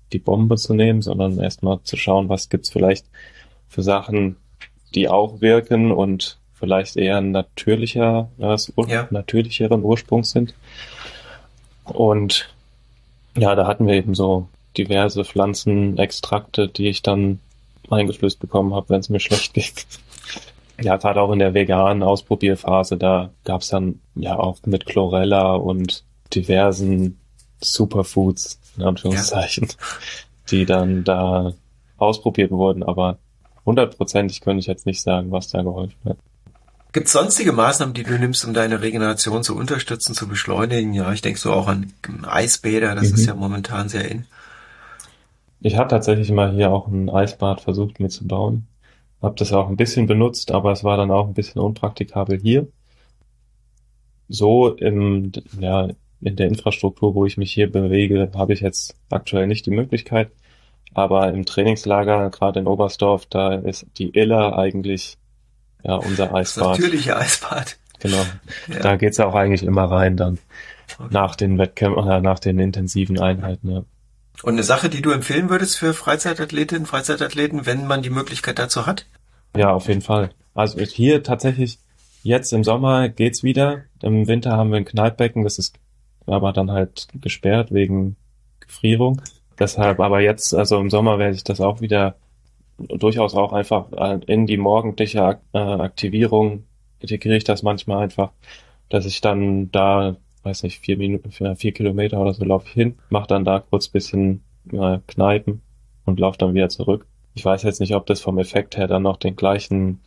die Bombe zu nehmen, sondern erstmal zu schauen, was gibt's vielleicht für Sachen, die auch wirken und vielleicht eher Ja. natürlicheren Ursprungs sind. Und ja, da hatten wir eben so diverse Pflanzenextrakte, die ich dann eingeflößt bekommen habe, wenn es mir schlecht ging. Ja, gerade auch in der veganen Ausprobierphase, da gab's dann ja auch mit Chlorella und diversen Superfoods, in Ja. Anführungszeichen, die dann da ausprobiert wurden, aber hundertprozentig könnte ich jetzt nicht sagen, was da geholfen hat. Gibt es sonstige Maßnahmen, die du nimmst, um deine Regeneration zu unterstützen, zu beschleunigen? Ja, ich denke so auch an Eisbäder, das ist ja Mhm. momentan sehr in. Ich habe tatsächlich mal hier auch ein Eisbad versucht mir zu bauen. Habe das auch ein bisschen benutzt, aber es war dann auch ein bisschen unpraktikabel hier. So ja, in der Infrastruktur, wo ich mich hier bewege, habe ich jetzt aktuell nicht die Möglichkeit. Aber im Trainingslager, gerade in Oberstdorf, da ist die Iller eigentlich ja unser Das Eisbad. natürliche Eisbad. Genau. Ja, Da geht's auch eigentlich immer rein dann okay. nach den Wettkämpfen oder nach den intensiven Einheiten. Ja. Und eine Sache, die du empfehlen würdest für Freizeitathletinnen, Freizeitatleten, wenn man die Möglichkeit dazu hat? Ja, auf jeden Fall. Also hier tatsächlich jetzt im Sommer geht's wieder. Im Winter haben wir ein Kneippbecken, das ist aber dann halt gesperrt wegen Gefrierung. Deshalb, aber jetzt, also im Sommer werde ich das auch wieder durchaus auch einfach in die morgendliche Aktivierung integriere ich das manchmal einfach, dass ich dann da, weiß nicht, 4 Minuten, 4 Kilometer oder so laufe ich hin, mache dann da kurz bisschen Kneipen und laufe dann wieder zurück. Ich weiß jetzt nicht, ob das vom Effekt her dann noch den gleichen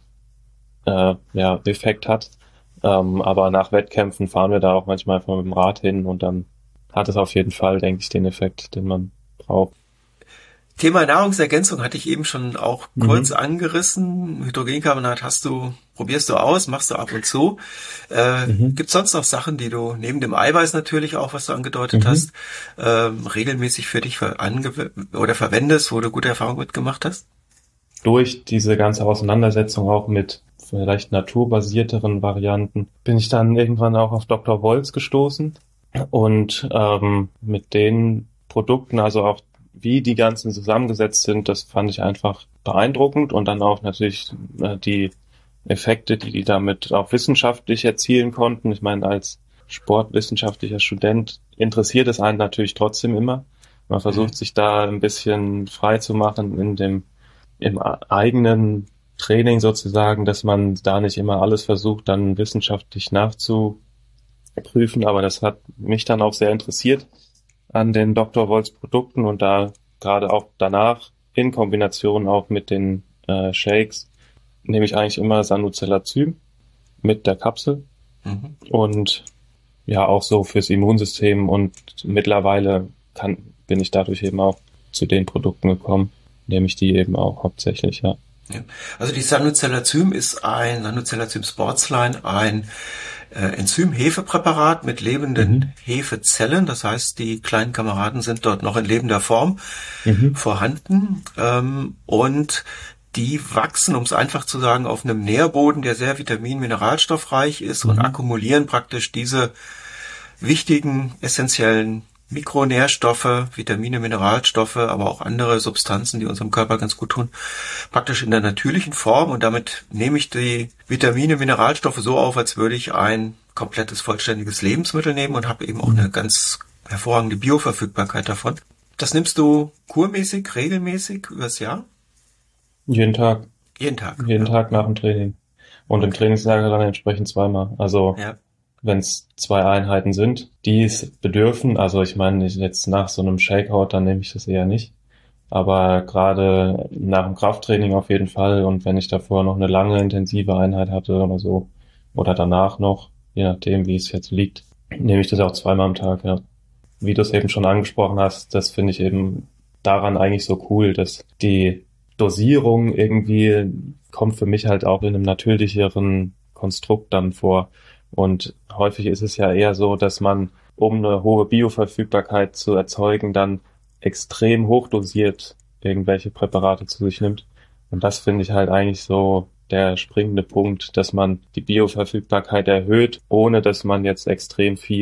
ja, Effekt hat. Aber nach Wettkämpfen fahren wir da auch manchmal einfach mit dem Rad hin und dann hat es auf jeden Fall, denke ich, den Effekt, den man braucht. Thema Nahrungsergänzung hatte ich eben schon auch kurz Mhm. angerissen. Hydrogencarbonat probierst du aus, machst du ab und zu. Mhm. Gibt's sonst noch Sachen, die du neben dem Eiweiß natürlich auch, was du angedeutet Mhm. hast, regelmäßig für dich oder verwendest, wo du gute Erfahrungen mitgemacht hast? Durch diese ganze Auseinandersetzung auch mit vielleicht naturbasierteren Varianten bin ich dann irgendwann auch auf Dr. Wolz gestoßen und mit den Produkten, also auch wie die ganzen zusammengesetzt sind, das fand ich einfach beeindruckend und dann auch natürlich die Effekte, die die damit auch wissenschaftlich erzielen konnten. Ich meine, als sportwissenschaftlicher Student interessiert es einen natürlich trotzdem immer. Man Mhm. versucht sich da ein bisschen frei zu machen im eigenen Training sozusagen, dass man da nicht immer alles versucht, dann wissenschaftlich nachzuprüfen. Aber das hat mich dann auch sehr interessiert an den Dr. Wolts Produkten und da gerade auch danach in Kombination auch mit den Shakes nehme ich eigentlich immer Sanucellazym mit der Kapsel Mhm. und ja auch so fürs Immunsystem und mittlerweile bin ich dadurch eben auch zu den Produkten gekommen, nehme ich die eben auch hauptsächlich, ja. Ja. Also die Sanucellazym ist ein Sanucellazym Sportsline, ein Enzym-Hefepräparat mit lebenden Mhm. Hefezellen. Das heißt, die kleinen Kameraden sind dort noch in lebender Form Mhm. vorhanden. Und die wachsen, um es einfach zu sagen, auf einem Nährboden, der sehr vitamin-mineralstoffreich ist und Mhm. akkumulieren praktisch diese wichtigen, essentiellen Mikronährstoffe, Vitamine, Mineralstoffe, aber auch andere Substanzen, die unserem Körper ganz gut tun, praktisch in der natürlichen Form. Und damit nehme ich die Vitamine, Mineralstoffe so auf, als würde ich ein komplettes, vollständiges Lebensmittel nehmen und habe eben auch eine Mhm. ganz hervorragende Bioverfügbarkeit davon. Das nimmst du kurmäßig, regelmäßig übers Jahr? Jeden Tag, Jeden Tag, jeden ja. Tag nach dem Training. Und im Okay. Trainingslager dann entsprechend zweimal. Also Ja. wenn es 2 Einheiten sind, die es bedürfen, also ich meine, jetzt nach so einem Shakeout, dann nehme ich das eher nicht. Aber gerade nach dem Krafttraining auf jeden Fall und wenn ich davor noch eine lange intensive Einheit hatte oder so, oder danach noch, je nachdem, wie es jetzt liegt, nehme ich das auch zweimal am Tag, ja. Wie du es eben schon angesprochen hast, das finde ich eben daran eigentlich so cool, dass die Dosierung irgendwie kommt für mich halt auch in einem natürlicheren Konstrukt dann vor. Und häufig ist es ja eher so, dass man, um eine hohe Bioverfügbarkeit zu erzeugen, dann extrem hochdosiert irgendwelche Präparate zu sich nimmt. Und das finde ich halt eigentlich so der springende Punkt, dass man die Bioverfügbarkeit erhöht, ohne dass man jetzt extrem viel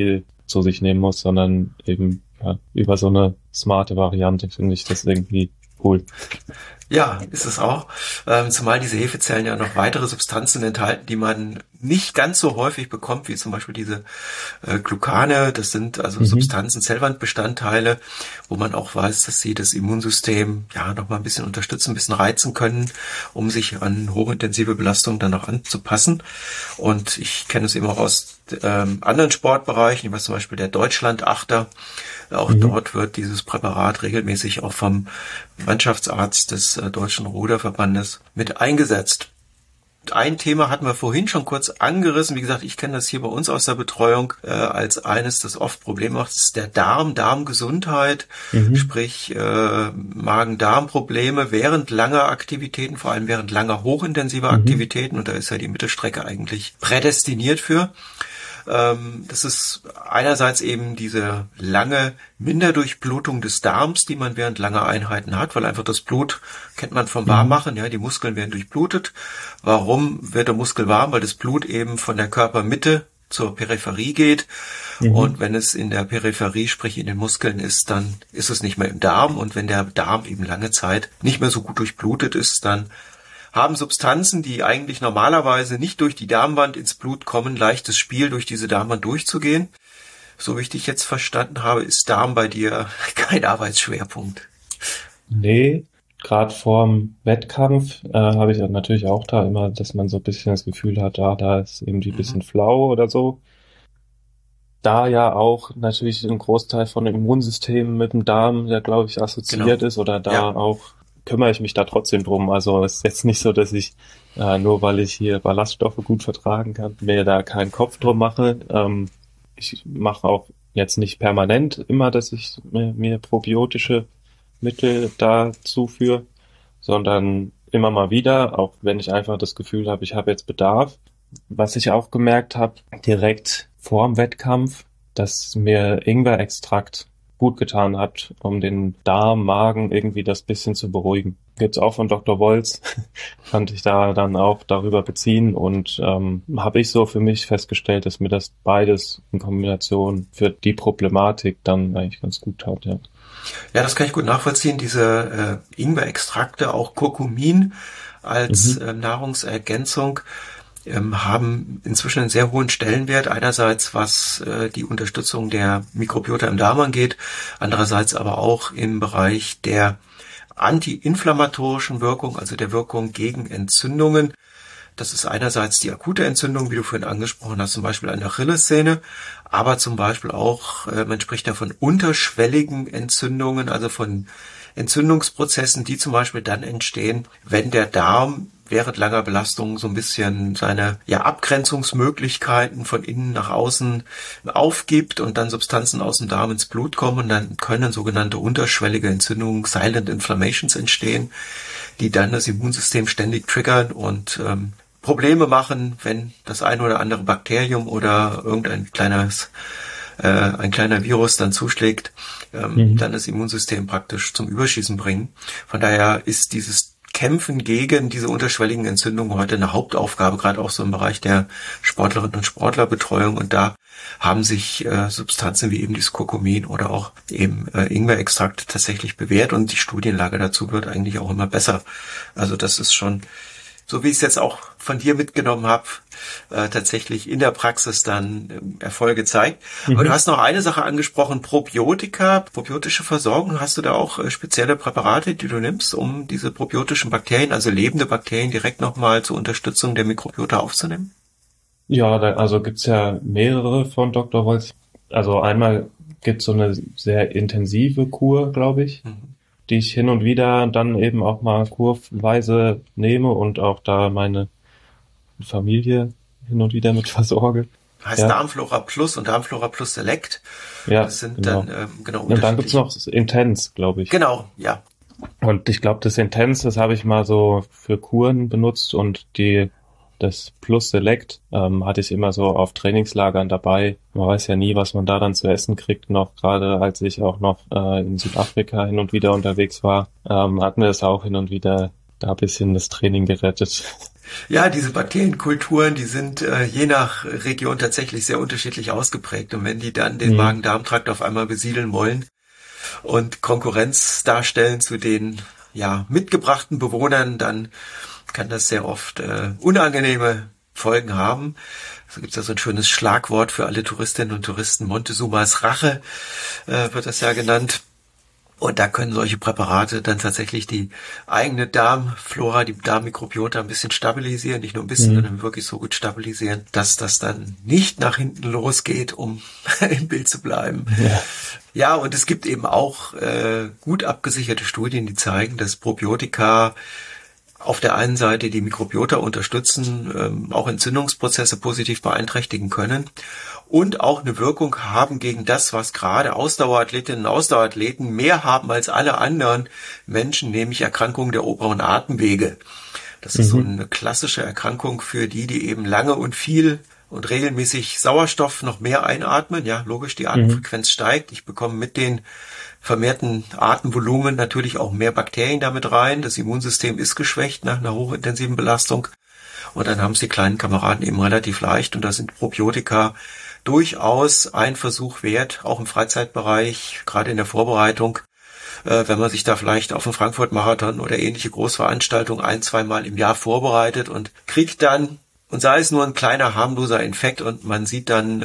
zu sich nehmen muss, sondern eben über so eine smarte Variante finde ich das irgendwie cool. Ja, ist es auch. Zumal diese Hefezellen ja noch weitere Substanzen enthalten, die man nicht ganz so häufig bekommt, wie zum Beispiel diese Glucane. Das sind also Substanzen, Zellwandbestandteile, wo man auch weiß, dass sie das Immunsystem ja noch mal ein bisschen unterstützen, ein bisschen reizen können, um sich an hochintensive Belastungen dann auch anzupassen. Und ich kenne es eben auch aus anderen Sportbereichen, wie zum Beispiel der Deutschlandachter. Auch dort wird dieses Präparat regelmäßig auch vom Mannschaftsarzt des Deutschen Ruderverbandes mit eingesetzt. Ein Thema hatten wir vorhin schon kurz angerissen. Wie gesagt, ich kenne das hier bei uns aus der Betreuung als eines, das oft Probleme macht, ist der Darmgesundheit, sprich Magen-Darm-Probleme während langer Aktivitäten, vor allem während langer hochintensiver Aktivitäten. Und da ist ja die Mittelstrecke eigentlich prädestiniert für. Das ist einerseits eben diese lange Minderdurchblutung des Darms, die man während langer Einheiten hat, weil einfach das Blut, kennt man vom Warmmachen, ja, die Muskeln werden durchblutet. Warum wird der Muskel warm? Weil das Blut eben von der Körpermitte zur Peripherie geht. Und wenn es in der Peripherie, sprich in den Muskeln ist, dann ist es nicht mehr im Darm. Und wenn der Darm eben lange Zeit nicht mehr so gut durchblutet ist, dann haben Substanzen, die eigentlich normalerweise nicht durch die Darmwand ins Blut kommen, leichtes Spiel, durch diese Darmwand durchzugehen. So wie ich dich jetzt verstanden habe, ist Darm bei dir kein Arbeitsschwerpunkt. Nee, gerade vorm Wettkampf habe ich natürlich auch da immer, dass man so ein bisschen das Gefühl hat, da ist irgendwie ein bisschen flau oder so. Da ja auch natürlich ein Großteil von dem Immunsystem mit dem Darm, ja glaube ich, assoziiert ist oder da auch kümmere ich mich da trotzdem drum. Also es ist jetzt nicht so, dass ich, nur weil ich hier Ballaststoffe gut vertragen kann, mir da keinen Kopf drum mache. Ich mache auch jetzt nicht permanent immer, dass ich mir probiotische Mittel da zuführe, sondern immer mal wieder, auch wenn ich einfach das Gefühl habe, ich habe jetzt Bedarf. Was ich auch gemerkt habe, direkt vor dem Wettkampf, dass mir Ingwerextrakt gut getan hat, um den Darm, Magen irgendwie das bisschen zu beruhigen. Gibt's auch von Dr. Wolz, konnte ich da dann auch darüber beziehen und habe ich so für mich festgestellt, dass mir das beides in Kombination für die Problematik dann eigentlich ganz gut tat, ja. Ja, das kann ich gut nachvollziehen, diese Ingwerextrakte, auch Kurkumin als Nahrungsergänzung, haben inzwischen einen sehr hohen Stellenwert. Einerseits, was die Unterstützung der Mikrobiota im Darm angeht, andererseits aber auch im Bereich der antiinflammatorischen Wirkung, also der Wirkung gegen Entzündungen. Das ist einerseits die akute Entzündung, wie du vorhin angesprochen hast, zum Beispiel an der Achillessehne, aber zum Beispiel auch, man spricht da von unterschwelligen Entzündungen, also von Entzündungsprozessen, die zum Beispiel dann entstehen, wenn der Darm während langer Belastung so ein bisschen seine Abgrenzungsmöglichkeiten von innen nach außen aufgibt und dann Substanzen aus dem Darm ins Blut kommen und dann können sogenannte unterschwellige Entzündungen, Silent Inflammations entstehen, die dann das Immunsystem ständig triggern und Probleme machen, wenn das ein oder andere Bakterium oder irgendein ein kleiner Virus dann zuschlägt, dann das Immunsystem praktisch zum Überschießen bringen. Von daher ist dieses Kämpfen gegen diese unterschwelligen Entzündungen heute eine Hauptaufgabe, gerade auch so im Bereich der Sportlerinnen und Sportlerbetreuung. Und da haben sich Substanzen wie eben dieses Kurkumin oder auch eben Ingwerextrakt tatsächlich bewährt und die Studienlage dazu wird eigentlich auch immer besser. Also das ist schon, so wie ich es jetzt auch von dir mitgenommen habe, tatsächlich in der Praxis dann Erfolge zeigt. Aber du hast noch eine Sache angesprochen, Probiotika, probiotische Versorgung. Hast du da auch spezielle Präparate, die du nimmst, um diese probiotischen Bakterien, also lebende Bakterien, direkt nochmal zur Unterstützung der Mikrobiota aufzunehmen? Ja, also gibt's ja mehrere von Dr. Wolz. Also einmal gibt's so eine sehr intensive Kur, glaube ich, die ich hin und wieder dann eben auch mal kurweise nehme und auch da meine Familie hin und wieder mit versorge. Heißt Darmflora Plus und Darmflora Plus Select. Ja, das sind dann genau und dann gibt's noch Intense, glaube ich. Genau, ja. Und ich glaube, das Intense, das habe ich mal so für Kuren benutzt und das Plus Select hatte ich immer so auf Trainingslagern dabei. Man weiß ja nie, was man da dann zu essen kriegt. Noch gerade als ich auch noch in Südafrika hin und wieder unterwegs war, hat mir das auch hin und wieder da ein bisschen das Training gerettet. Ja, diese Bakterienkulturen, die sind je nach Region tatsächlich sehr unterschiedlich ausgeprägt. Und wenn die dann den Mhm. Magen-Darm-Trakt auf einmal besiedeln wollen und Konkurrenz darstellen zu den ja mitgebrachten Bewohnern, dann kann das sehr oft unangenehme Folgen haben. So gibt es ja so ein schönes Schlagwort für alle Touristinnen und Touristen. Montezumas Rache wird das ja genannt. Und da können solche Präparate dann tatsächlich die eigene Darmflora, die Darmmikrobiota ein bisschen stabilisieren. Nicht nur ein bisschen, Mhm. sondern wirklich so gut stabilisieren, dass das dann nicht nach hinten losgeht, um im Bild zu bleiben. Ja. Ja, und es gibt eben auch gut abgesicherte Studien, die zeigen, dass Probiotika auf der einen Seite die Mikrobiota unterstützen, auch Entzündungsprozesse positiv beeinträchtigen können und auch eine Wirkung haben gegen das, was gerade Ausdauerathletinnen und Ausdauerathleten mehr haben als alle anderen Menschen, nämlich Erkrankungen der oberen Atemwege. Das ist so Mhm. eine klassische Erkrankung für die, die eben lange und viel und regelmäßig Sauerstoff noch mehr einatmen. Ja, logisch, die Mhm. Atemfrequenz steigt. Ich bekomme mit den vermehrten Atemvolumen natürlich auch mehr Bakterien damit rein. Das Immunsystem ist geschwächt nach einer hochintensiven Belastung. Und dann haben es die kleinen Kameraden eben relativ leicht. Und da sind Probiotika durchaus ein Versuch wert, auch im Freizeitbereich, gerade in der Vorbereitung, wenn man sich da vielleicht auf einen Frankfurt-Marathon oder ähnliche Großveranstaltungen ein-, zweimal im Jahr vorbereitet und kriegt dann, und sei es nur ein kleiner harmloser Infekt und man sieht dann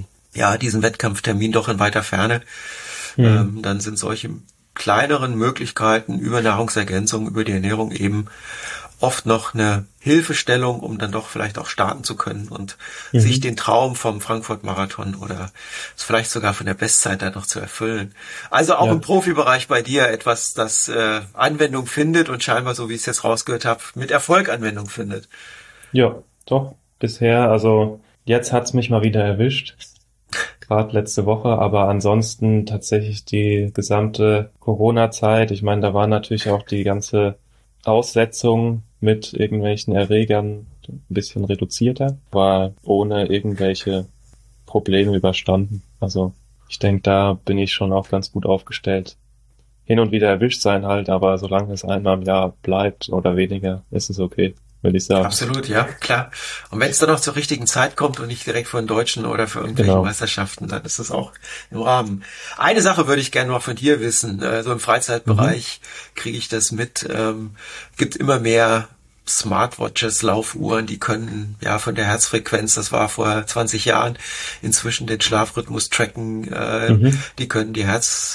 ja diesen Wettkampftermin doch in weiter Ferne, Mhm. dann sind solche kleineren Möglichkeiten über Nahrungsergänzung, über die Ernährung eben oft noch eine Hilfestellung, um dann doch vielleicht auch starten zu können und sich Mhm. den Traum vom Frankfurt-Marathon oder vielleicht sogar von der Bestzeit dann noch zu erfüllen. Also auch im Ja. Profibereich bei dir etwas, das Anwendung findet und scheinbar, so wie ich es jetzt rausgehört habe, mit Erfolg Anwendung findet. Ja, doch, bisher, also jetzt hat's mich mal wieder erwischt, gerade letzte Woche, aber ansonsten tatsächlich die gesamte Corona-Zeit. Ich meine, da war natürlich auch die ganze Aussetzung mit irgendwelchen Erregern ein bisschen reduzierter, war ohne irgendwelche Probleme überstanden. Also ich denke, da bin ich schon auch ganz gut aufgestellt. Hin und wieder erwischt sein halt, aber solange es einmal im Jahr bleibt oder weniger, ist es okay, würde ich sagen. Absolut, ja, klar. Und wenn es dann noch zur richtigen Zeit kommt und nicht direkt von Deutschen oder für irgendwelche Genau. Meisterschaften, dann ist das auch im Rahmen. Eine Sache würde ich gerne noch von dir wissen. So im Mhm. Freizeitbereich kriege ich das mit. Gibt immer mehr Smartwatches, Laufuhren, die können ja von der Herzfrequenz, das war vor 20 Jahren, inzwischen den Schlafrhythmus tracken. Mhm. Die können die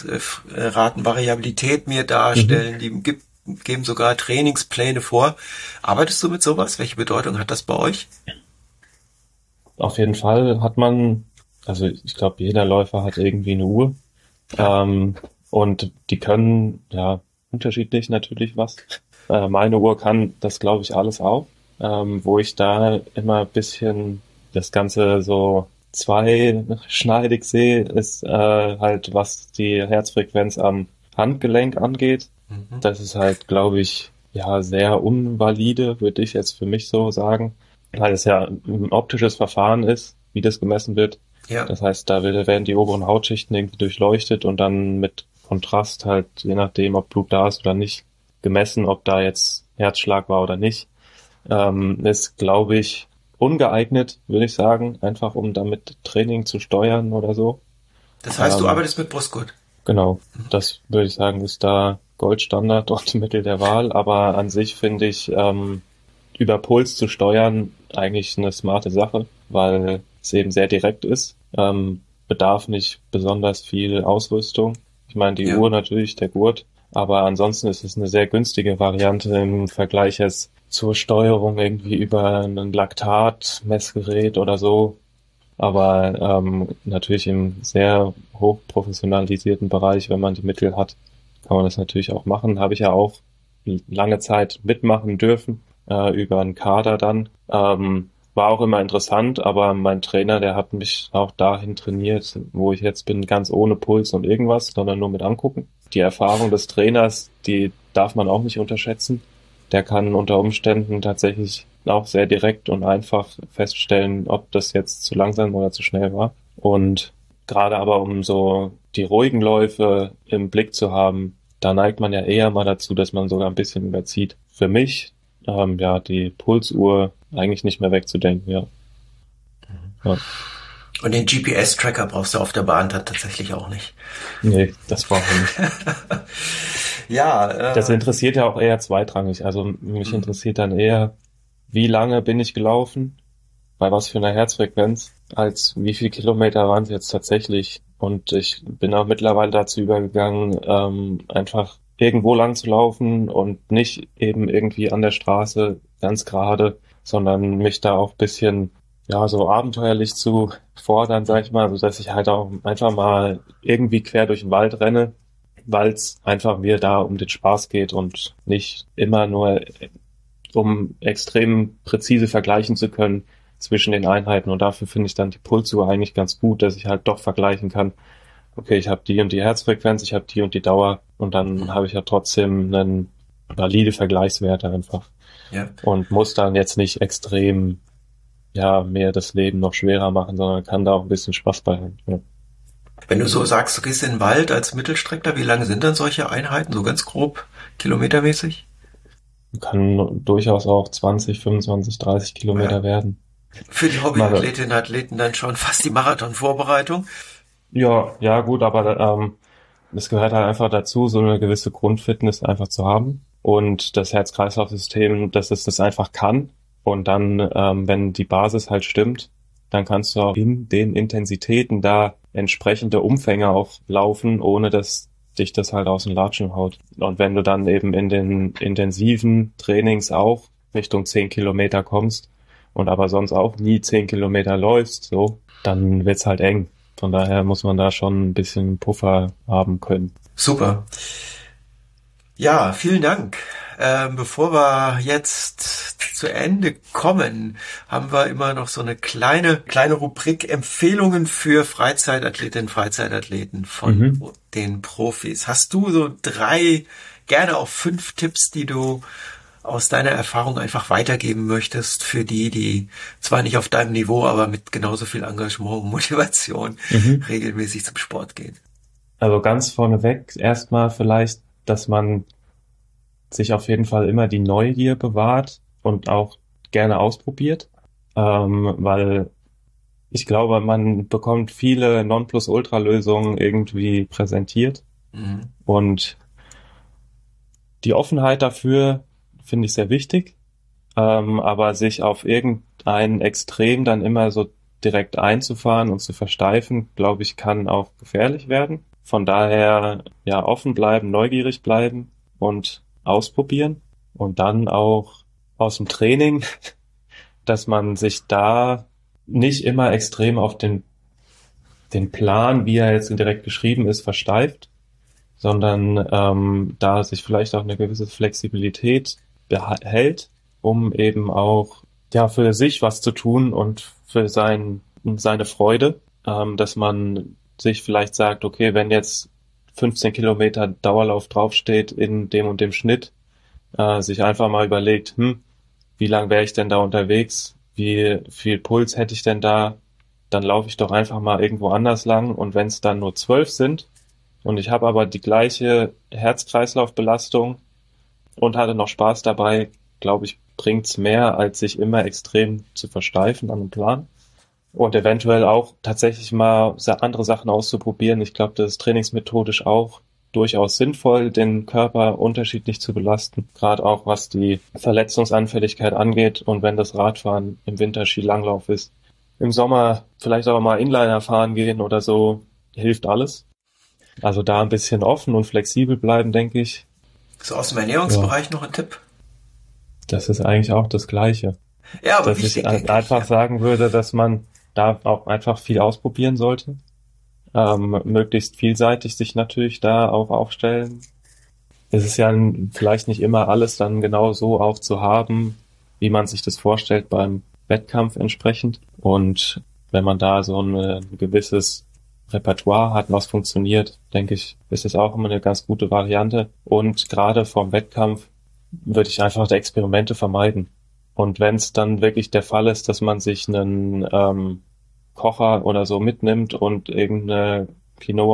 Herzratenvariabilität mir Mhm. darstellen. Geben sogar Trainingspläne vor. Arbeitest du mit sowas? Welche Bedeutung hat das bei euch? Auf jeden Fall hat man, also ich glaube, jeder Läufer hat irgendwie eine Uhr. Klar. Ähm, und die können, ja, unterschiedlich natürlich was. Meine Uhr kann das, glaube ich, alles auch. Wo ich da immer ein bisschen das Ganze so zweischneidig sehe, ist halt, was die Herzfrequenz am Handgelenk angeht. Mhm. Das ist halt, glaube ich, ja, sehr unvalide, würde ich jetzt für mich so sagen, weil es ja ein optisches Verfahren ist, wie das gemessen wird. Ja. Das heißt, werden die oberen Hautschichten irgendwie durchleuchtet und dann mit Kontrast halt, je nachdem, ob Blut da ist oder nicht, gemessen, ob da jetzt Herzschlag war oder nicht. Ist, glaube ich, ungeeignet, würde ich sagen, einfach um damit Training zu steuern oder so. Das heißt, du Ähm, arbeitest mit Brustgurt. Genau, das würde ich sagen, ist da Goldstandard und Mittel der Wahl, aber an sich finde ich, über Puls zu steuern eigentlich eine smarte Sache, weil es eben sehr direkt ist, bedarf nicht besonders viel Ausrüstung. Ich meine, die Ja. Uhr natürlich, der Gurt, aber ansonsten ist es eine sehr günstige Variante im Vergleich jetzt zur Steuerung irgendwie über ein Laktatmessgerät oder so, aber natürlich im sehr hoch professionalisierten Bereich, wenn man die Mittel hat, kann man das natürlich auch machen. Habe ich ja auch lange Zeit mitmachen dürfen, über einen Kader dann. War auch immer interessant, aber mein Trainer, der hat mich auch dahin trainiert, wo ich jetzt bin, ganz ohne Puls und irgendwas, sondern nur mit angucken. Die Erfahrung des Trainers, die darf man auch nicht unterschätzen. Der kann unter Umständen tatsächlich auch sehr direkt und einfach feststellen, ob das jetzt zu langsam oder zu schnell war. Und gerade aber um so die ruhigen Läufe im Blick zu haben, da neigt man ja eher mal dazu, dass man sogar ein bisschen überzieht. Für mich ja, die Pulsuhr eigentlich nicht mehr wegzudenken, ja. Ja. Und den GPS-Tracker brauchst du auf der Bahn dann tatsächlich auch nicht. Nee, das brauchen wir nicht. Ja, Das interessiert ja auch eher zweitrangig. Also mich interessiert dann eher, wie lange bin ich gelaufen, bei was für einer Herzfrequenz, als wie viele Kilometer waren es jetzt tatsächlich. Und ich bin auch mittlerweile dazu übergegangen, einfach irgendwo lang zu laufen und nicht eben irgendwie an der Straße ganz gerade, sondern mich da auch ein bisschen, ja, so abenteuerlich zu fordern, sag ich mal, so dass ich halt auch einfach mal irgendwie quer durch den Wald renne, weil es einfach mir da um den Spaß geht und nicht immer nur um extrem präzise vergleichen zu können zwischen den Einheiten. Und dafür finde ich dann die Pulsuhr eigentlich ganz gut, dass ich halt doch vergleichen kann. Okay, ich habe die und die Herzfrequenz, ich habe die und die Dauer und dann habe ich ja trotzdem einen valide Vergleichswerte einfach. ja. Und muss dann jetzt nicht extrem, ja, mir das Leben noch schwerer machen, sondern kann da auch ein bisschen Spaß bei haben. Ja. Wenn du so sagst, du gehst in den Wald als Mittelstreckler, wie lange sind dann solche Einheiten, so ganz grob, kilometermäßig? Kann durchaus auch 20, 25, 30 Kilometer Ja. werden. Für die Mal, Hobbyathletinnen und Athleten dann schon fast die Marathonvorbereitung. ja, ja, gut, aber es gehört halt einfach dazu, so eine gewisse Grundfitness einfach zu haben und das Herz-Kreislauf-System, dass es das einfach kann. Und dann, wenn die Basis halt stimmt, dann kannst du auch in den Intensitäten da entsprechende Umfänge auch laufen, ohne dass dich das halt aus den Latschen haut. Und wenn du dann eben in den intensiven Trainings auch Richtung 10 Kilometer kommst und aber sonst auch nie 10 Kilometer läufst, so, dann wird's halt eng. Von daher muss man da schon ein bisschen Puffer haben können. Super. Ja, vielen Dank. Bevor wir jetzt zu Ende kommen, haben wir immer noch so eine kleine Rubrik Empfehlungen für Freizeitathletinnen, Freizeitathleten von den Profis. Hast du so 3, gerne auch 5 Tipps, die du aus deiner Erfahrung einfach weitergeben möchtest für die, die zwar nicht auf deinem Niveau, aber mit genauso viel Engagement und Motivation regelmäßig zum Sport gehen? Also ganz vorneweg erstmal vielleicht, dass man sich auf jeden Fall immer die Neugier bewahrt und auch gerne ausprobiert, weil ich glaube, man bekommt viele Nonplusultra-Lösungen irgendwie präsentiert und die Offenheit dafür finde ich sehr wichtig, aber sich auf irgendein Extrem dann immer so direkt einzufahren und zu versteifen, glaube ich, kann auch gefährlich werden. Von daher, ja, offen bleiben, neugierig bleiben und ausprobieren und dann auch aus dem Training, dass man sich da nicht immer extrem auf den Plan, wie er jetzt direkt geschrieben ist, versteift, sondern da sich vielleicht auch eine gewisse Flexibilität behält, um eben auch ja für sich was zu tun und für seine Freude, dass man sich vielleicht sagt, okay, wenn jetzt 15 Kilometer Dauerlauf draufsteht in dem und dem Schnitt, sich einfach mal überlegt, wie lang wäre ich denn da unterwegs, wie viel Puls hätte ich denn da, dann laufe ich doch einfach mal irgendwo anders lang und wenn es dann nur 12 sind und ich habe aber die gleiche Herz-Kreislauf-Belastung und hatte noch Spaß dabei, glaube ich, bringt's mehr, als sich immer extrem zu versteifen an einem Plan. Und eventuell auch tatsächlich mal andere Sachen auszuprobieren. Ich glaube, das ist trainingsmethodisch auch durchaus sinnvoll, den Körper unterschiedlich zu belasten. Gerade auch was die Verletzungsanfälligkeit angeht. Und wenn das Radfahren im Winter Skilanglauf ist, im Sommer vielleicht auch mal Inliner fahren gehen oder so, hilft alles. Also da ein bisschen offen und flexibel bleiben, denke ich. So aus dem Ernährungsbereich noch ein Tipp? Das ist eigentlich auch das Gleiche. Ja, aber dass wichtig, ich einfach sagen würde, dass man da auch einfach viel ausprobieren sollte. Möglichst vielseitig sich natürlich da auch aufstellen. Es ist ja vielleicht nicht immer alles dann genau so auch zu haben, wie man sich das vorstellt beim Wettkampf entsprechend. Und wenn man da so ein gewisses Repertoire hat, was funktioniert, denke ich, ist es auch immer eine ganz gute Variante. Und gerade vorm Wettkampf würde ich einfach die Experimente vermeiden. Und wenn es dann wirklich der Fall ist, dass man sich einen Kocher oder so mitnimmt und irgendeine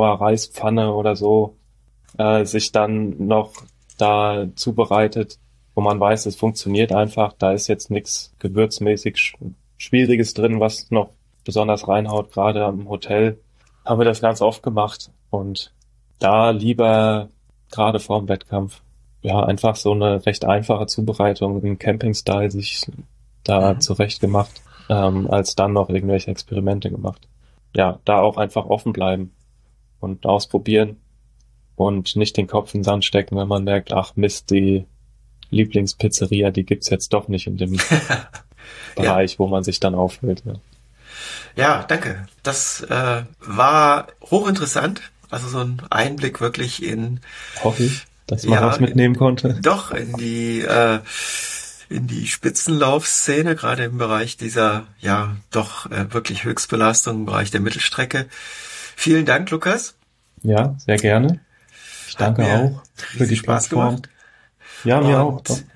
Quinoa-Reispfanne oder so sich dann noch da zubereitet, wo man weiß, es funktioniert einfach. Da ist jetzt nichts gewürzmäßig Schwieriges drin, was noch besonders reinhaut. Gerade am Hotel haben wir das ganz oft gemacht. Und da lieber gerade vorm Wettkampf, ja, einfach so eine recht einfache Zubereitung im Camping-Style sich da zurecht gemacht, als dann noch irgendwelche Experimente gemacht. Ja, da auch einfach offen bleiben und ausprobieren und nicht den Kopf in den Sand stecken, wenn man merkt, ach Mist, die Lieblingspizzeria, die gibt's jetzt doch nicht in dem Bereich, wo man sich dann aufhält. Ja, Ja, danke. Das war hochinteressant. Also so ein Einblick wirklich in, hoffe ich, dass man ja, was mitnehmen konnte. doch in die Spitzenlaufszene, gerade im Bereich dieser, ja, doch wirklich Höchstbelastung im Bereich der Mittelstrecke. Vielen Dank, Lukas. Ja, sehr gerne. Ich Hat danke mir auch für die riesig Spaß Plattform. gemacht. Ja, mir auch. Doch. Und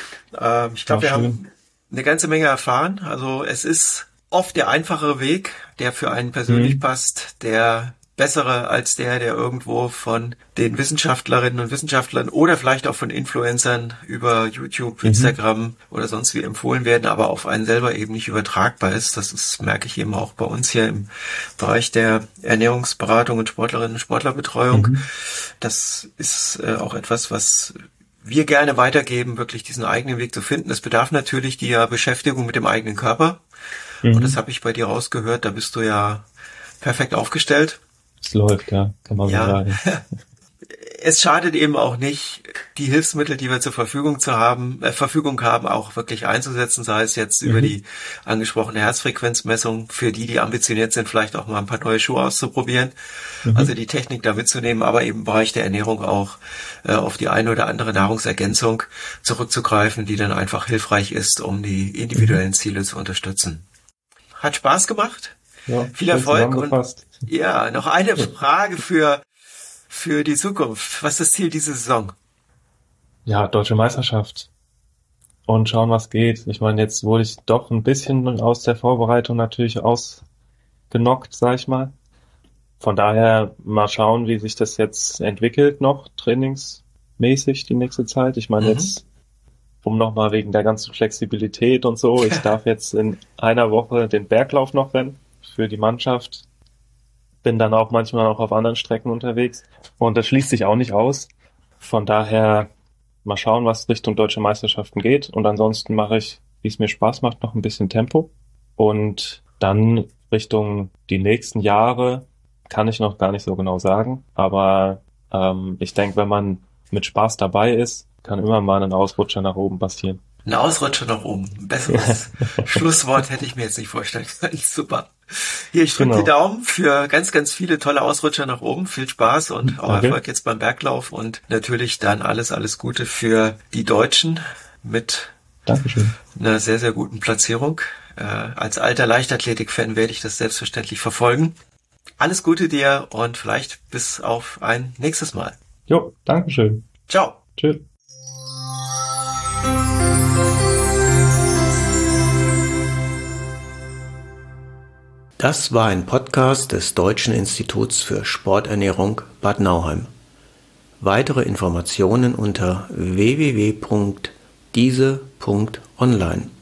ich War glaube, wir schön. haben eine ganze Menge erfahren. Also es ist oft der einfachere Weg, der für einen persönlich passt, der bessere als der irgendwo von den Wissenschaftlerinnen und Wissenschaftlern oder vielleicht auch von Influencern über YouTube, Instagram oder sonst wie empfohlen werden, aber auf einen selber eben nicht übertragbar ist. Das ist, merke ich eben auch bei uns hier im Bereich der Ernährungsberatung und Sportlerinnen und Sportlerbetreuung. Das ist auch etwas, was wir gerne weitergeben, wirklich diesen eigenen Weg zu finden. Das bedarf natürlich die Beschäftigung mit dem eigenen Körper. Und das habe ich bei dir rausgehört. Da bist du ja perfekt aufgestellt. Es läuft, ja, kann man so Ja. sagen. Es schadet eben auch nicht, die Hilfsmittel, die wir zur Verfügung haben, auch wirklich einzusetzen, sei es jetzt über die angesprochene Herzfrequenzmessung, für die ambitioniert sind, vielleicht auch mal ein paar neue Schuhe auszuprobieren, also die Technik da mitzunehmen, aber eben im Bereich der Ernährung auch auf die eine oder andere Nahrungsergänzung zurückzugreifen, die dann einfach hilfreich ist, um die individuellen Ziele zu unterstützen. Hat Spaß gemacht. Ja, Viel Erfolg und zusammengefasst. ja, noch eine Frage für die Zukunft. Was ist das Ziel dieser Saison? Ja, Deutsche Meisterschaft. Und schauen, was geht. Ich meine, jetzt wurde ich doch ein bisschen aus der Vorbereitung natürlich ausgenockt, sag ich mal. Von daher mal schauen, wie sich das jetzt entwickelt noch, trainingsmäßig die nächste Zeit. Ich meine jetzt, um nochmal wegen der ganzen Flexibilität und so, ich darf jetzt in einer Woche den Berglauf noch rennen für die Mannschaft. Bin dann auch manchmal noch auf anderen Strecken unterwegs. Und das schließt sich auch nicht aus. Von daher mal schauen, was Richtung Deutsche Meisterschaften geht. Und ansonsten mache ich, wie es mir Spaß macht, noch ein bisschen Tempo. Und dann Richtung die nächsten Jahre kann ich noch gar nicht so genau sagen. Aber ich denke, wenn man mit Spaß dabei ist, kann immer mal ein Ausrutscher nach oben passieren. Ein Ausrutscher nach oben. Ein besseres Schlusswort hätte ich mir jetzt nicht vorstellen können. Super. Hier, ich drücke die Daumen für ganz, ganz viele tolle Ausrutscher nach oben. Viel Spaß und auch Erfolg jetzt beim Berglauf und natürlich dann alles Gute für die Deutschen mit Dankeschön. einer sehr, sehr guten Platzierung. Als alter Leichtathletik-Fan werde ich das selbstverständlich verfolgen. Alles Gute dir und vielleicht bis auf ein nächstes Mal. Jo, Dankeschön. Ciao. Tschüss. Das war ein Podcast des Deutschen Instituts für Sporternährung Bad Nauheim. Weitere Informationen unter www.diese.online.